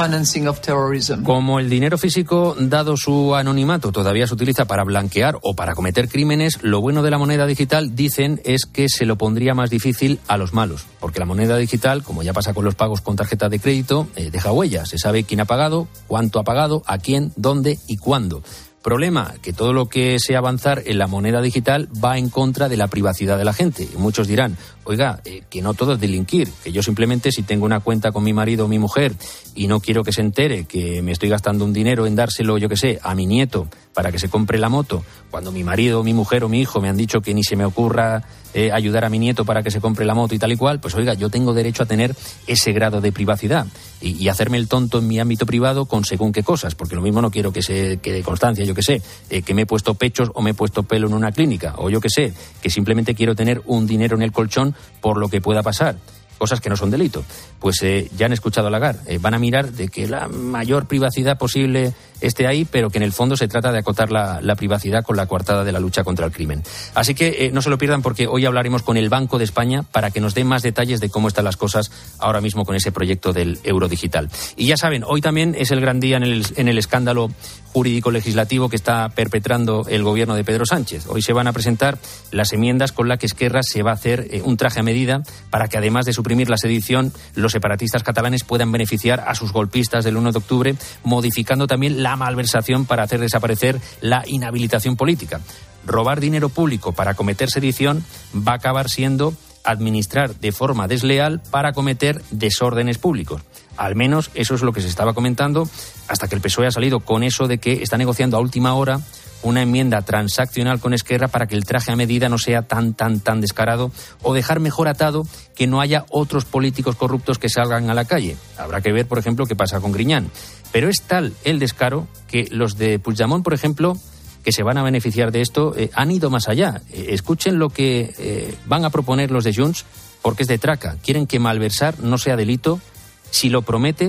Como el dinero físico, dado su anonimato, todavía se utiliza para blanquear o para cometer crímenes, lo bueno de la moneda digital, dicen, es que se lo pondría más difícil a los malos. Porque la moneda digital, como ya pasa con los pagos con tarjeta de crédito, deja huella. Se sabe quién ha pagado, cuánto ha pagado, a quién, dónde y cuándo. Problema, que todo lo que sea avanzar en la moneda digital va en contra de la privacidad de la gente. Y muchos dirán, oiga, que no todo es delinquir, que yo simplemente si tengo una cuenta con mi marido o mi mujer y no quiero que se entere que me estoy gastando un dinero en dárselo, yo qué sé, a mi nieto para que se compre la moto, cuando mi marido o mi mujer o mi hijo me han dicho que ni se me ocurra ayudar a mi nieto para que se compre la moto y tal y cual, pues oiga, yo tengo derecho a tener ese grado de privacidad y hacerme el tonto en mi ámbito privado con según qué cosas, porque lo mismo no quiero que se quede constancia, yo qué sé, que me he puesto pechos o me he puesto pelo en una clínica, o yo qué sé, que simplemente quiero tener un dinero en el colchón por lo que pueda pasar. Cosas que no son delito. Pues ya han escuchado a Lagarde. Van a mirar de que la mayor privacidad posible esté ahí, pero que en el fondo se trata de acotar la privacidad con la coartada de la lucha contra el crimen. Así que no se lo pierdan, porque hoy hablaremos con el Banco de España para que nos dé más detalles de cómo están las cosas ahora mismo con ese proyecto del euro digital. Y ya saben, hoy también es el gran día en el escándalo jurídico legislativo que está perpetrando el gobierno de Pedro Sánchez. Hoy se van a presentar las enmiendas con las que Esquerra se va a hacer un traje a medida para que, además de suprimir la sedición, los separatistas catalanes puedan beneficiar a sus golpistas del 1 de octubre, modificando también la malversación para hacer desaparecer la inhabilitación política. Robar dinero público para cometer sedición va a acabar siendo administrar de forma desleal para cometer desórdenes públicos. Al menos eso es lo que se estaba comentando, hasta que el PSOE ha salido con eso de que está negociando a última hora una enmienda transaccional con Esquerra para que el traje a medida no sea tan descarado, o dejar mejor atado que no haya otros políticos corruptos que salgan a la calle. Habrá que ver, por ejemplo, qué pasa con Griñán. Pero es tal el descaro que los de Puigdemont, por ejemplo, que se van a beneficiar de esto, han ido más allá. Escuchen lo que van a proponer los de Junts, porque es de traca. Quieren que malversar no sea delito si lo prometes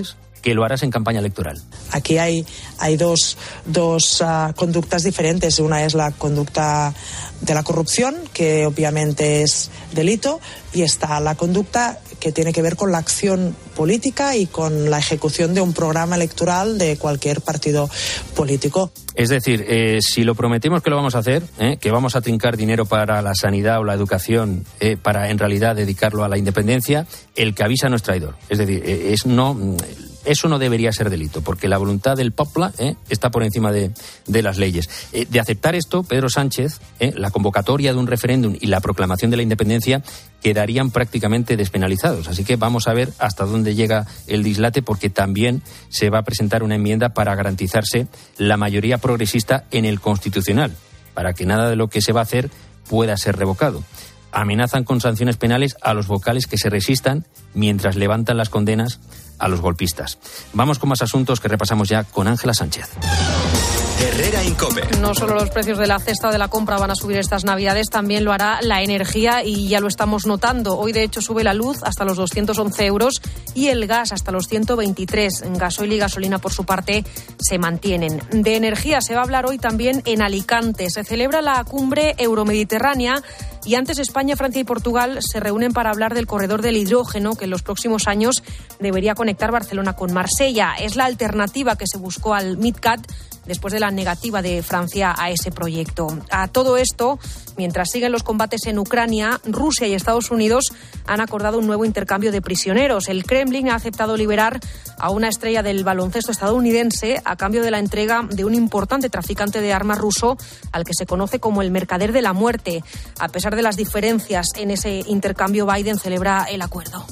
que lo harás en campaña electoral. Aquí hay dos conductas diferentes. Una es la conducta de la corrupción, que obviamente es delito, y está la conducta que tiene que ver con la acción política y con la ejecución de un programa electoral de cualquier partido político. Es decir, si lo prometemos que lo vamos a hacer, que vamos a trincar dinero para la sanidad o la educación para en realidad dedicarlo a la independencia, el que avisa no es traidor. Es decir, eso no debería ser delito, porque la voluntad del pueblo está por encima de las leyes. De aceptar esto, Pedro Sánchez, la convocatoria de un referéndum y la proclamación de la independencia quedarían prácticamente despenalizados. Así que vamos a ver hasta dónde llega el dislate, porque también se va a presentar una enmienda para garantizarse la mayoría progresista en el Constitucional, para que nada de lo que se va a hacer pueda ser revocado. Amenazan con sanciones penales a los vocales que se resistan mientras levantan las condenas a los golpistas. Vamos con más asuntos que repasamos ya con Ángela Sánchez. Herrera Incope. No solo los precios de la cesta de la compra van a subir estas Navidades, también lo hará la energía y ya lo estamos notando. Hoy, de hecho, sube la luz hasta los 211 euros y el gas hasta los 123. Gasoil y gasolina, por su parte, se mantienen. De energía se va a hablar hoy también en Alicante. Se celebra la cumbre euromediterránea y antes España, Francia y Portugal se reúnen para hablar del corredor del hidrógeno que en los próximos años debería conectar Barcelona con Marsella. Es la alternativa que se buscó al MidCat después de la negativa de Francia a ese proyecto. A todo esto, mientras siguen los combates en Ucrania, Rusia y Estados Unidos han acordado un nuevo intercambio de prisioneros. El Kremlin ha aceptado liberar a una estrella del baloncesto estadounidense a cambio de la entrega de un importante traficante de armas ruso al que se conoce como el mercader de la muerte. A pesar de las diferencias en ese intercambio, Biden celebra el acuerdo.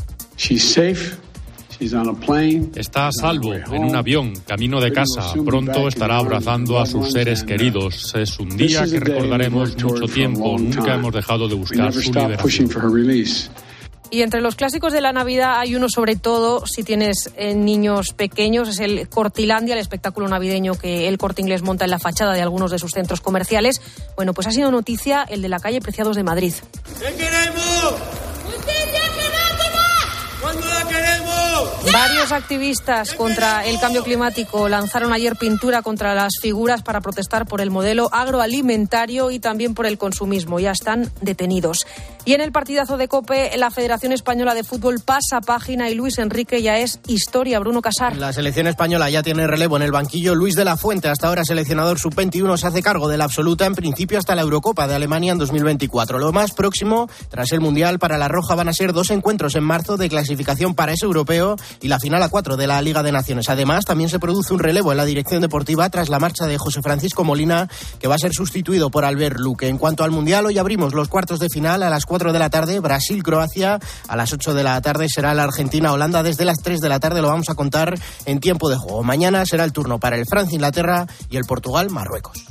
Está a salvo en un avión, camino de casa. Pronto estará abrazando a sus seres queridos. Es un día que recordaremos mucho tiempo. Nunca hemos dejado de buscar su liberación. Y entre los clásicos de la Navidad hay uno, sobre todo si tienes niños pequeños, es el Cortilandia, el espectáculo navideño que el Corte Inglés monta en la fachada de algunos de sus centros comerciales. Bueno, pues ha sido noticia el de la calle Preciados de Madrid. ¿Qué queremos? ¡Justicia que no tenemos! ¿Cuándo la queremos? Varios activistas contra el cambio climático lanzaron ayer pintura contra las figuras para protestar por el modelo agroalimentario y también por el consumismo. Ya están detenidos. Y en el partidazo de COPE, la Federación Española de Fútbol pasa página y Luis Enrique ya es historia. Bruno Casar. La selección española ya tiene relevo en el banquillo. Luis de la Fuente, hasta ahora seleccionador sub-21, se hace cargo de la absoluta, en principio hasta la Eurocopa de Alemania en 2024. Lo más próximo, tras el Mundial, para la Roja van a ser 2 encuentros en marzo de clasificación para ese europeo y la final a 4 de la Liga de Naciones. Además, también se produce un relevo en la dirección deportiva tras la marcha de José Francisco Molina, que va a ser sustituido por Albert Luque. En cuanto al Mundial, hoy abrimos los cuartos de final a las 4 de la tarde, Brasil-Croacia. A las 8 de la tarde será la Argentina-Holanda. Desde las 3 de la tarde lo vamos a contar en tiempo de juego. Mañana será el turno para el Francia-Inglaterra y el Portugal-Marruecos.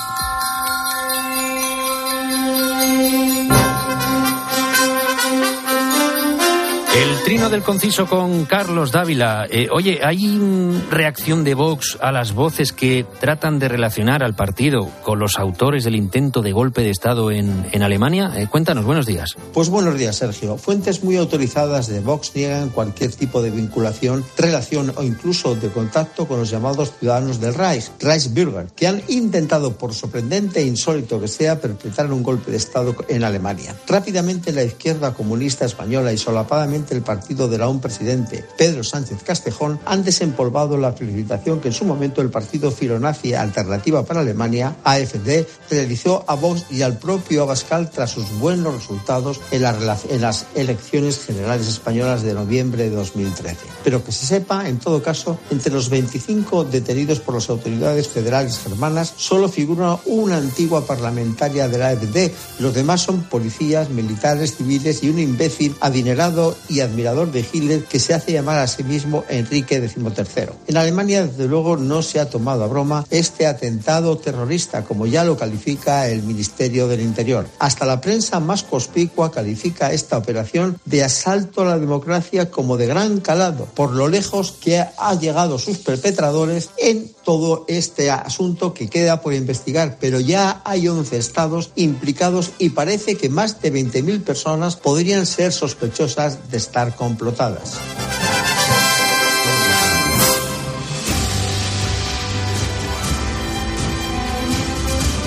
El trino del conciso con Carlos Dávila. Oye, ¿hay reacción de Vox a las voces que tratan de relacionar al partido con los autores del intento de golpe de Estado en Alemania? Cuéntanos, buenos días. Pues buenos días, Sergio. Fuentes muy autorizadas de Vox niegan cualquier tipo de vinculación, relación o incluso de contacto con los llamados ciudadanos del Reich, Reichsbürger, que han intentado, por sorprendente e insólito que sea, perpetrar un golpe de Estado en Alemania. Rápidamente la izquierda comunista española y solapadamente el partido del aún presidente Pedro Sánchez Castejón han desempolvado la felicitación que en su momento el partido filonazi Alternativa para Alemania, AfD, realizó a Vox y al propio Abascal tras sus buenos resultados en las elecciones generales españolas de noviembre de 2013. Pero que se sepa, en todo caso, entre los 25 detenidos por las autoridades federales germanas solo figura una antigua parlamentaria de la AfD. Los demás son policías, militares, civiles y un imbécil adinerado y admirador de Hitler que se hace llamar a sí mismo Enrique XIII. En Alemania, desde luego, no se ha tomado a broma este atentado terrorista, como ya lo califica el Ministerio del Interior. Hasta la prensa más conspicua califica esta operación de asalto a la democracia como de gran calado, por lo lejos que ha llegado sus perpetradores en todo este asunto que queda por investigar, pero ya hay 11 estados implicados y parece que más de 20.000 personas podrían ser sospechosas de estar complotadas.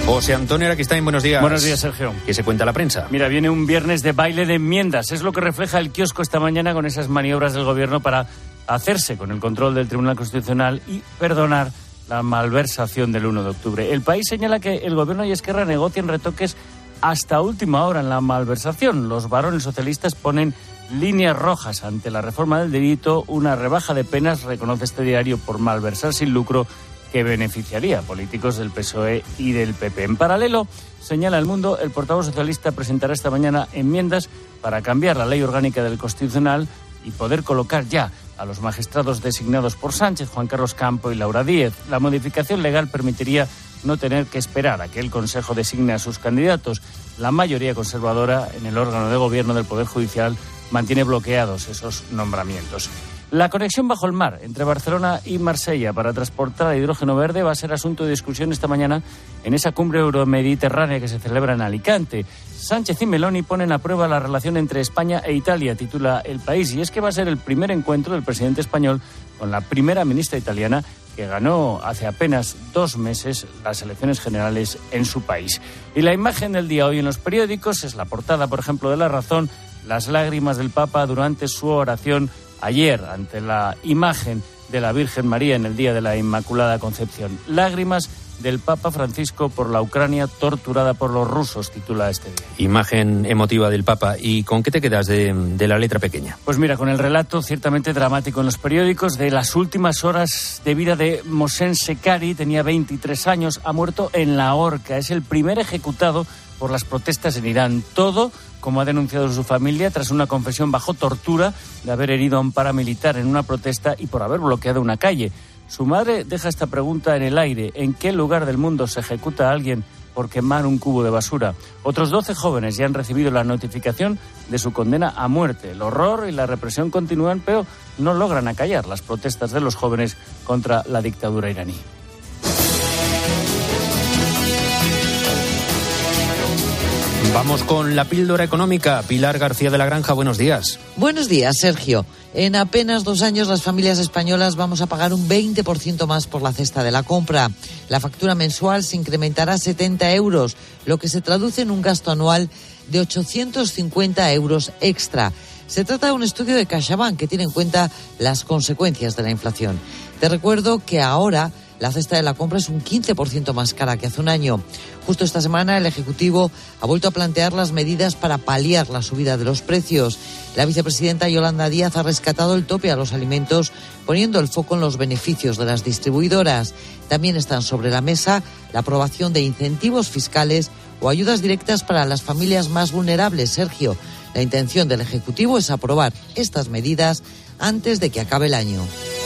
José Antonio Araquistáin, buenos días. Buenos días, Sergio. ¿Qué se cuenta la prensa? Mira, viene un viernes de baile de enmiendas. Es lo que refleja el kiosco esta mañana con esas maniobras del gobierno para hacerse con el control del Tribunal Constitucional y perdonar la malversación del 1 de octubre. El País señala que el gobierno y Esquerra negocian retoques hasta última hora en la malversación. Los varones socialistas ponen líneas rojas ante la reforma del delito, una rebaja de penas, reconoce este diario, por malversar sin lucro, que beneficiaría a políticos del PSOE y del PP. En paralelo, señala El Mundo, el portavoz socialista presentará esta mañana enmiendas para cambiar la ley orgánica del Constitucional y poder colocar ya a los magistrados designados por Sánchez, Juan Carlos Campo y Laura Díez. La modificación legal permitiría no tener que esperar a que el Consejo designe a sus candidatos. La mayoría conservadora en el órgano de gobierno del Poder Judicial mantiene bloqueados esos nombramientos. La conexión bajo el mar entre Barcelona y Marsella para transportar hidrógeno verde va a ser asunto de discusión esta mañana en esa cumbre euromediterránea que se celebra en Alicante. Sánchez y Meloni ponen a prueba la relación entre España e Italia, titula El País, y es que va a ser el primer encuentro del presidente español con la primera ministra italiana, que ganó hace apenas 2 meses las elecciones generales en su país. Y la imagen del día hoy en los periódicos es la portada, por ejemplo, de La Razón, las lágrimas del Papa durante su oración ayer ante la imagen de la Virgen María en el Día de la Inmaculada Concepción. Lágrimas del Papa Francisco por la Ucrania torturada por los rusos, titula este día. Imagen emotiva del Papa. ¿Y con qué te quedas de la letra pequeña? Pues mira, con el relato ciertamente dramático en los periódicos de las últimas horas de vida de Mohsen Shekari. Tenía 23 años, ha muerto en la horca. Es el primer ejecutado por las protestas en Irán. Todo, como ha denunciado su familia, tras una confesión bajo tortura de haber herido a un paramilitar en una protesta y por haber bloqueado una calle. Su madre deja esta pregunta en el aire: ¿en qué lugar del mundo se ejecuta a alguien por quemar un cubo de basura? Otros 12 jóvenes ya han recibido la notificación de su condena a muerte. El horror y la represión continúan, pero no logran acallar las protestas de los jóvenes contra la dictadura iraní. Vamos con la píldora económica. Pilar García de la Granja, buenos días. Buenos días, Sergio. En apenas 2 años las familias españolas vamos a pagar un 20% más por la cesta de la compra. La factura mensual se incrementará a 70 euros, lo que se traduce en un gasto anual de 850 euros extra. Se trata de un estudio de CaixaBank que tiene en cuenta las consecuencias de la inflación. Te recuerdo que ahora la cesta de la compra es un 15% más cara que hace un año. Justo esta semana el Ejecutivo ha vuelto a plantear las medidas para paliar la subida de los precios. La vicepresidenta Yolanda Díaz ha rescatado el tope a los alimentos, poniendo el foco en los beneficios de las distribuidoras. También están sobre la mesa la aprobación de incentivos fiscales o ayudas directas para las familias más vulnerables. Sergio, la intención del Ejecutivo es aprobar estas medidas antes de que acabe el año.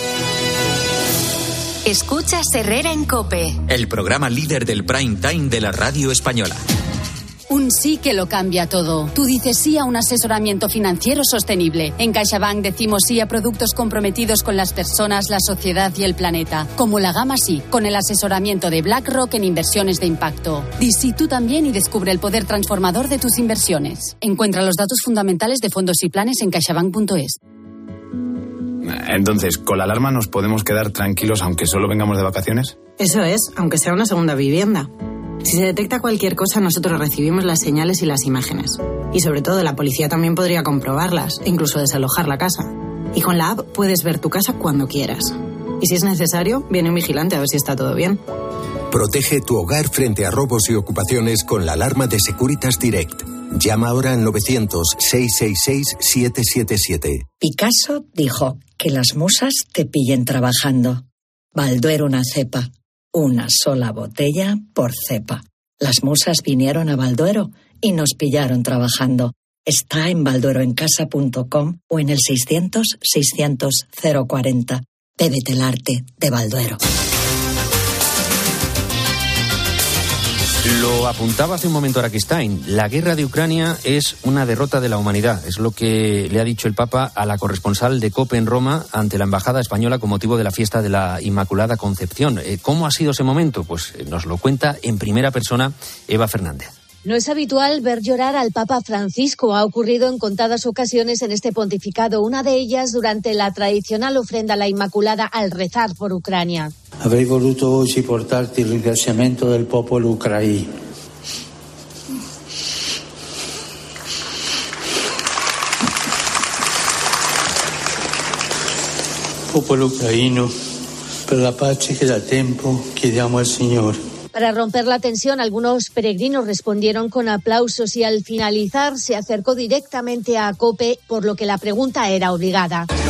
Escuchas Herrera en COPE, el programa líder del prime time de la radio española. Un sí que lo cambia todo. Tú dices sí a un asesoramiento financiero sostenible. En CaixaBank decimos sí a productos comprometidos con las personas, la sociedad y el planeta. Como la gama sí, con el asesoramiento de BlackRock en inversiones de impacto. Di sí tú también y descubre el poder transformador de tus inversiones. Encuentra los datos fundamentales de fondos y planes en caixabank.es. Entonces, ¿con la alarma nos podemos quedar tranquilos aunque solo vengamos de vacaciones? Eso es, aunque sea una segunda vivienda. Si se detecta cualquier cosa, nosotros recibimos las señales y las imágenes. Y sobre todo, la policía también podría comprobarlas, e incluso desalojar la casa. Y con la app puedes ver tu casa cuando quieras. Y si es necesario, viene un vigilante a ver si está todo bien. Protege tu hogar frente a robos y ocupaciones con la alarma de Securitas Direct. Llama ahora al 900-666-777. Picasso dijo que las musas te pillen trabajando. Balduero una cepa. Una sola botella por cepa. Las musas vinieron a Balduero y nos pillaron trabajando. Está en baldueroencasa.com o en el 600-600-040. Bébete el arte de Balduero. Lo apuntaba hace un momento Araquistáin. La guerra de Ucrania es una derrota de la humanidad. Es lo que le ha dicho el Papa a la corresponsal de COPE en Roma ante la Embajada Española con motivo de la fiesta de la Inmaculada Concepción. ¿Cómo ha sido ese momento? Pues nos lo cuenta en primera persona Eva Fernández. No es habitual ver llorar al Papa Francisco. Ha ocurrido en contadas ocasiones en este pontificado, una de ellas durante la tradicional ofrenda a la Inmaculada al rezar por Ucrania. Avrei voluto oggi portarti il ringraziamento del popolo ucraino. Popolo ucraino, per la pace che da tempo chiediamo al Signore. Para romper la tensión, algunos peregrinos respondieron con aplausos y al finalizar se acercó directamente a COPE, por lo que la pregunta era obligada. Se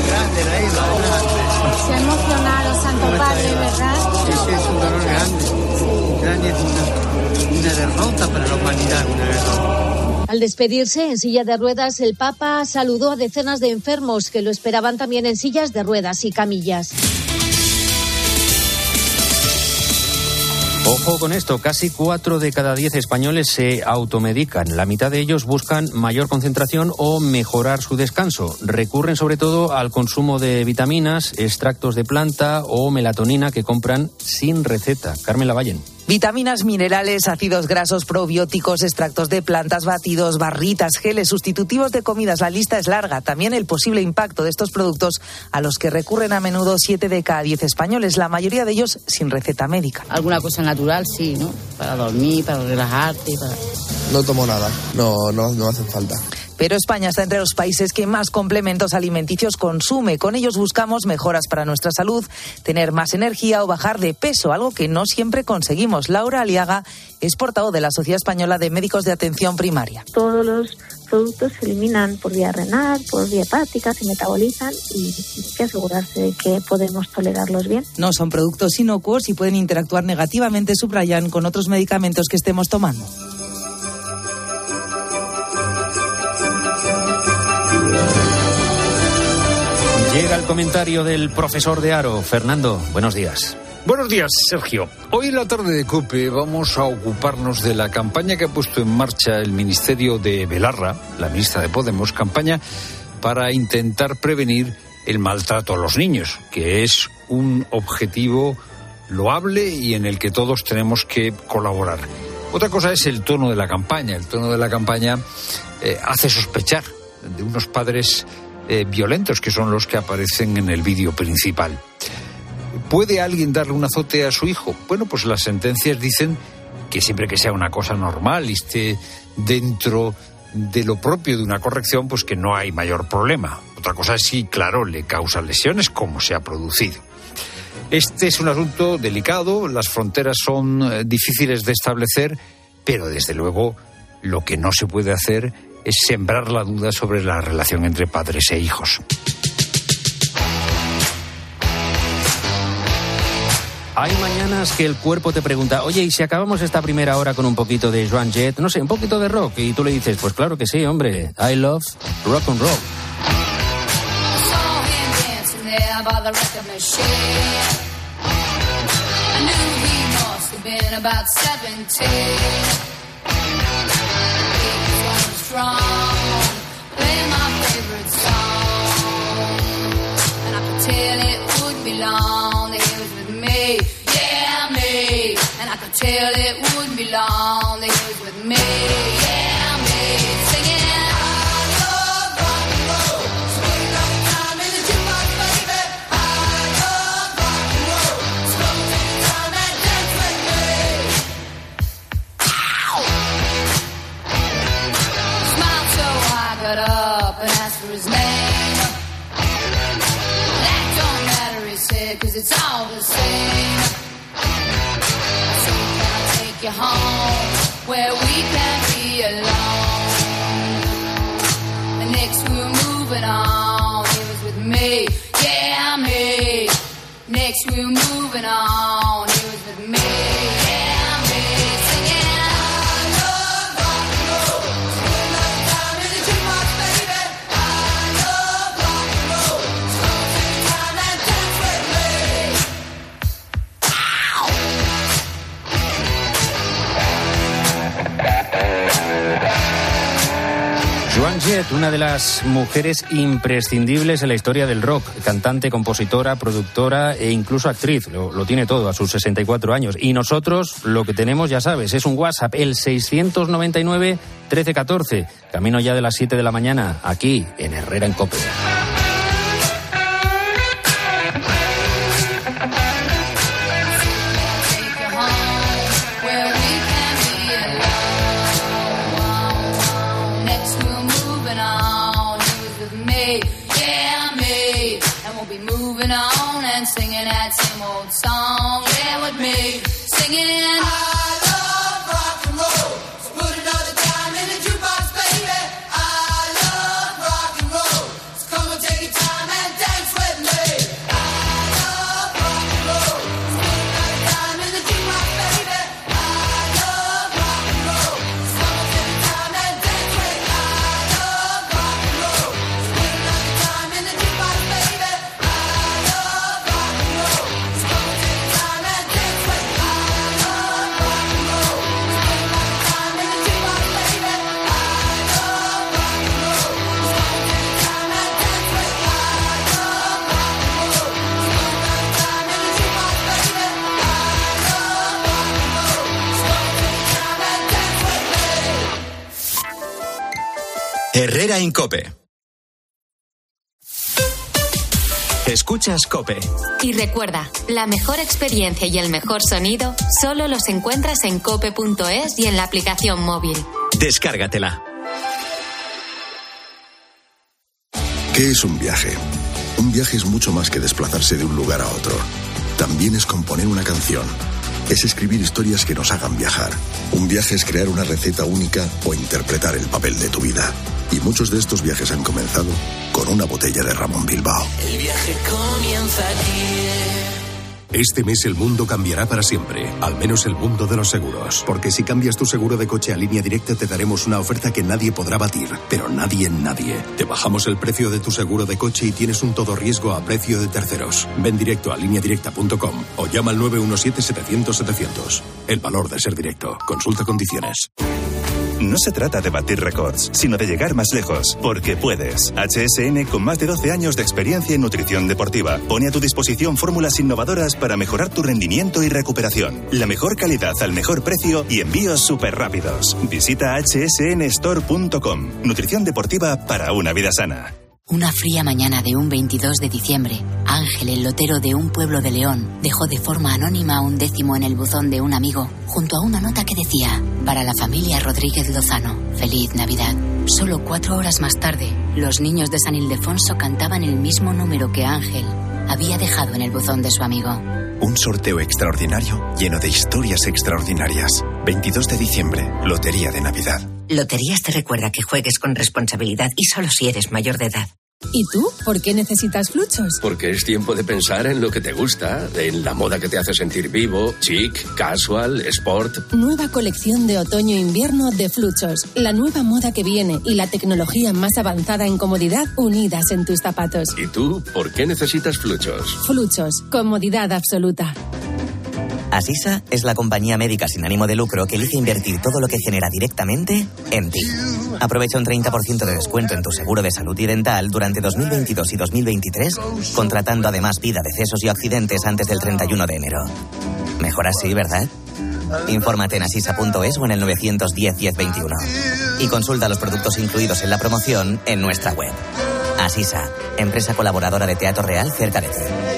ha emocionado, Santo Padre, ¿verdad? Sí, es un dolor grande. Ucrania es una derrota para la humanidad, una derrota. Al despedirse en silla de ruedas, el Papa saludó a decenas de enfermos que lo esperaban también en sillas de ruedas y camillas. Ojo con esto, casi 4 de cada 10 españoles se automedican. La mitad de ellos buscan mayor concentración o mejorar su descanso. Recurren sobre todo al consumo de vitaminas, extractos de planta o melatonina que compran sin receta. Carmen Lavallen. Vitaminas, minerales, ácidos grasos, probióticos, extractos de plantas, batidos, barritas, geles, sustitutivos de comidas. La lista es larga. También el posible impacto de estos productos a los que recurren a menudo 7 de cada 10 españoles, la mayoría de ellos sin receta médica. Alguna cosa natural, sí, ¿no? Para dormir, para relajarte. No tomo nada, no hacen falta. Pero España está entre los países que más complementos alimenticios consume. Con ellos buscamos mejoras para nuestra salud, tener más energía o bajar de peso, algo que no siempre conseguimos. Laura Aliaga es portavoz de la Sociedad Española de Médicos de Atención Primaria. Todos los productos se eliminan por vía renal, por vía hepática, se metabolizan y hay que asegurarse de que podemos tolerarlos bien. No son productos inocuos y pueden interactuar negativamente, subrayan, con otros medicamentos que estemos tomando. Llega el comentario del profesor de Haro. Fernando, buenos días. Buenos días, Sergio. Hoy en la tarde de COPE vamos a ocuparnos de la campaña que ha puesto en marcha el Ministerio de Belarra, la ministra de Podemos, campaña para intentar prevenir el maltrato a los niños, que es un objetivo loable y en el que todos tenemos que colaborar. Otra cosa es el tono de la campaña. El tono de la campaña hace sospechar de unos padres violentos que son los que aparecen en el vídeo principal. ¿Puede alguien darle un azote a su hijo? Bueno, pues las sentencias dicen que siempre que sea una cosa normal y esté dentro de lo propio de una corrección, pues que no hay mayor problema. Otra cosa es si, claro, le causa lesiones, como se ha producido. Este es un asunto delicado, las fronteras son difíciles de establecer, pero desde luego lo que no se puede hacer es sembrar la duda sobre la relación entre padres e hijos. Hay mañanas que el cuerpo te pregunta, oye, ¿y si acabamos esta primera hora con un poquito de Joan Jett? No sé, un poquito de rock. Y tú le dices, pues claro que sí, hombre. I love rock and roll. Play my favorite song, and I could tell it would be long. He was with me, yeah, me. And I could tell it wouldn't be long. He was with me, yeah, me. Singing, I love rock and roll. Spending all the time in the jukebox, baby. I love rock and roll. Spending the time and dance with me. Ow! Smiled so I got up and asked for his name. That don't matter, he said, 'cause it's all the same. So can I take you home where we can be alone? And next we were moving on. He was with me, yeah, me. Next we were moving on. He was with me, yeah, me. Singing, I love rock and roll. Spending all the time in the jukebox, baby. I love rock and roll. Spending the time and dance with me. Ow! Joan Jett, una de las mujeres imprescindibles en la historia del rock. Cantante, compositora, productora e incluso actriz. Lo tiene todo a sus 64 años. Y nosotros lo que tenemos, ya sabes, es un WhatsApp, el 699 1314. Camino ya de las 7 de la mañana, aquí en Herrera en COPE. Singing that same old song, yeah, with me, singing in. I love rock and roll, so put another time in the jukebox, baby. I love rock and roll, so come and take your time and dance with me. I love rock and roll, so put another time in the jukebox, baby. I love rock and roll, so come and take your time and dance with me. I love rock and roll, so put another time in the jukebox, baby. Herrera en COPE. Escuchas COPE. Y recuerda, la mejor experiencia y el mejor sonido solo los encuentras en cope.es y en la aplicación móvil. Descárgatela. ¿Qué es un viaje? Un viaje es mucho más que desplazarse de un lugar a otro. También es componer una canción. Es escribir historias que nos hagan viajar. Un viaje es crear una receta única o interpretar el papel de tu vida. Y muchos de estos viajes han comenzado con una botella de Ramón Bilbao. El viaje comienza aquí. Este mes el mundo cambiará para siempre, al menos el mundo de los seguros. Porque si cambias tu seguro de coche a Línea Directa te daremos una oferta que nadie podrá batir. Pero nadie. Te bajamos el precio de tu seguro de coche y tienes un todo riesgo a precio de terceros. Ven directo a lineadirecta.com o llama al 917-700-700. El valor de ser directo. Consulta condiciones. No se trata de batir récords, sino de llegar más lejos, porque puedes. HSN, con más de 12 años de experiencia en nutrición deportiva, pone a tu disposición fórmulas innovadoras para mejorar tu rendimiento y recuperación. La mejor calidad al mejor precio y envíos súper rápidos. Visita hsnstore.com. Nutrición deportiva para una vida sana. Una fría mañana de un 22 de diciembre, Ángel, el lotero de un pueblo de León, dejó de forma anónima un décimo en el buzón de un amigo, junto a una nota que decía: para la familia Rodríguez Lozano, feliz Navidad. Solo 4 horas más tarde, los niños de San Ildefonso cantaban el mismo número que Ángel había dejado en el buzón de su amigo. Un sorteo extraordinario lleno de historias extraordinarias. 22 de diciembre, Lotería de Navidad. Loterías te recuerda que juegues con responsabilidad y solo si eres mayor de edad. ¿Y tú? ¿Por qué necesitas Fluchos? Porque es tiempo de pensar en lo que te gusta, en la moda que te hace sentir vivo, chic, casual, sport. Nueva colección de otoño-invierno de Fluchos. La nueva moda que viene y la tecnología más avanzada en comodidad unidas en tus zapatos. ¿Y tú? ¿Por qué necesitas Fluchos? Fluchos. Comodidad absoluta. Asisa es la compañía médica sin ánimo de lucro que elige invertir todo lo que genera directamente en ti. Aprovecha un 30% de descuento en tu seguro de salud y dental durante 2022 y 2023, contratando además vida, decesos y accidentes antes del 31 de enero. Mejor así, ¿verdad? Infórmate en asisa.es o en el 910 1021. Y consulta los productos incluidos en la promoción en nuestra web. Asisa, empresa colaboradora de Teatro Real cerca de ti.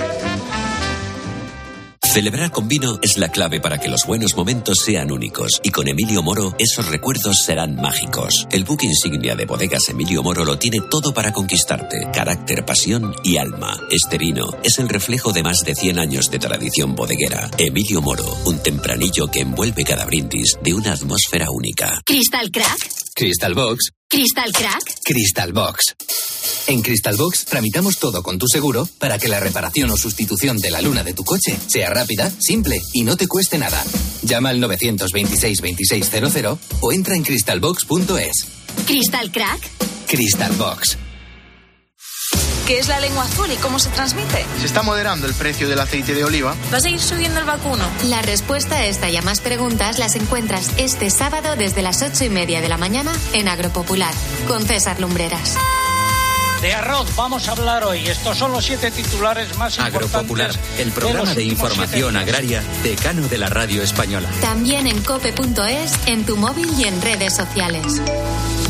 Celebrar con vino es la clave para que los buenos momentos sean únicos, y con Emilio Moro esos recuerdos serán mágicos. El buque insignia de Bodegas Emilio Moro lo tiene todo para conquistarte: carácter, pasión y alma. Este vino es el reflejo de más de 100 años de tradición bodeguera. Emilio Moro, un tempranillo que envuelve cada brindis de una atmósfera única. ¿Crystal Crack? Crystal Box. ¿Crystal Crack? Crystal Box. En Crystal Box tramitamos todo con tu seguro para que la reparación o sustitución de la luna de tu coche sea rápida, simple y no te cueste nada. Llama al 926 2600 o entra en crystalbox.es. ¿Crystal Crack? Crystal Box. ¿Qué es la lengua azul y cómo se transmite? Se está moderando el precio del aceite de oliva. ¿Va a seguir subiendo el vacuno? La respuesta a esta y a más preguntas las encuentras este sábado desde las 8:30 de la mañana en Agropopular, con César Lumbreras. De arroz vamos a hablar hoy. Estos son los 7 titulares más importantes. Agropopular, el programa de información agraria decano de la radio española. También en cope.es, en tu móvil y en redes sociales.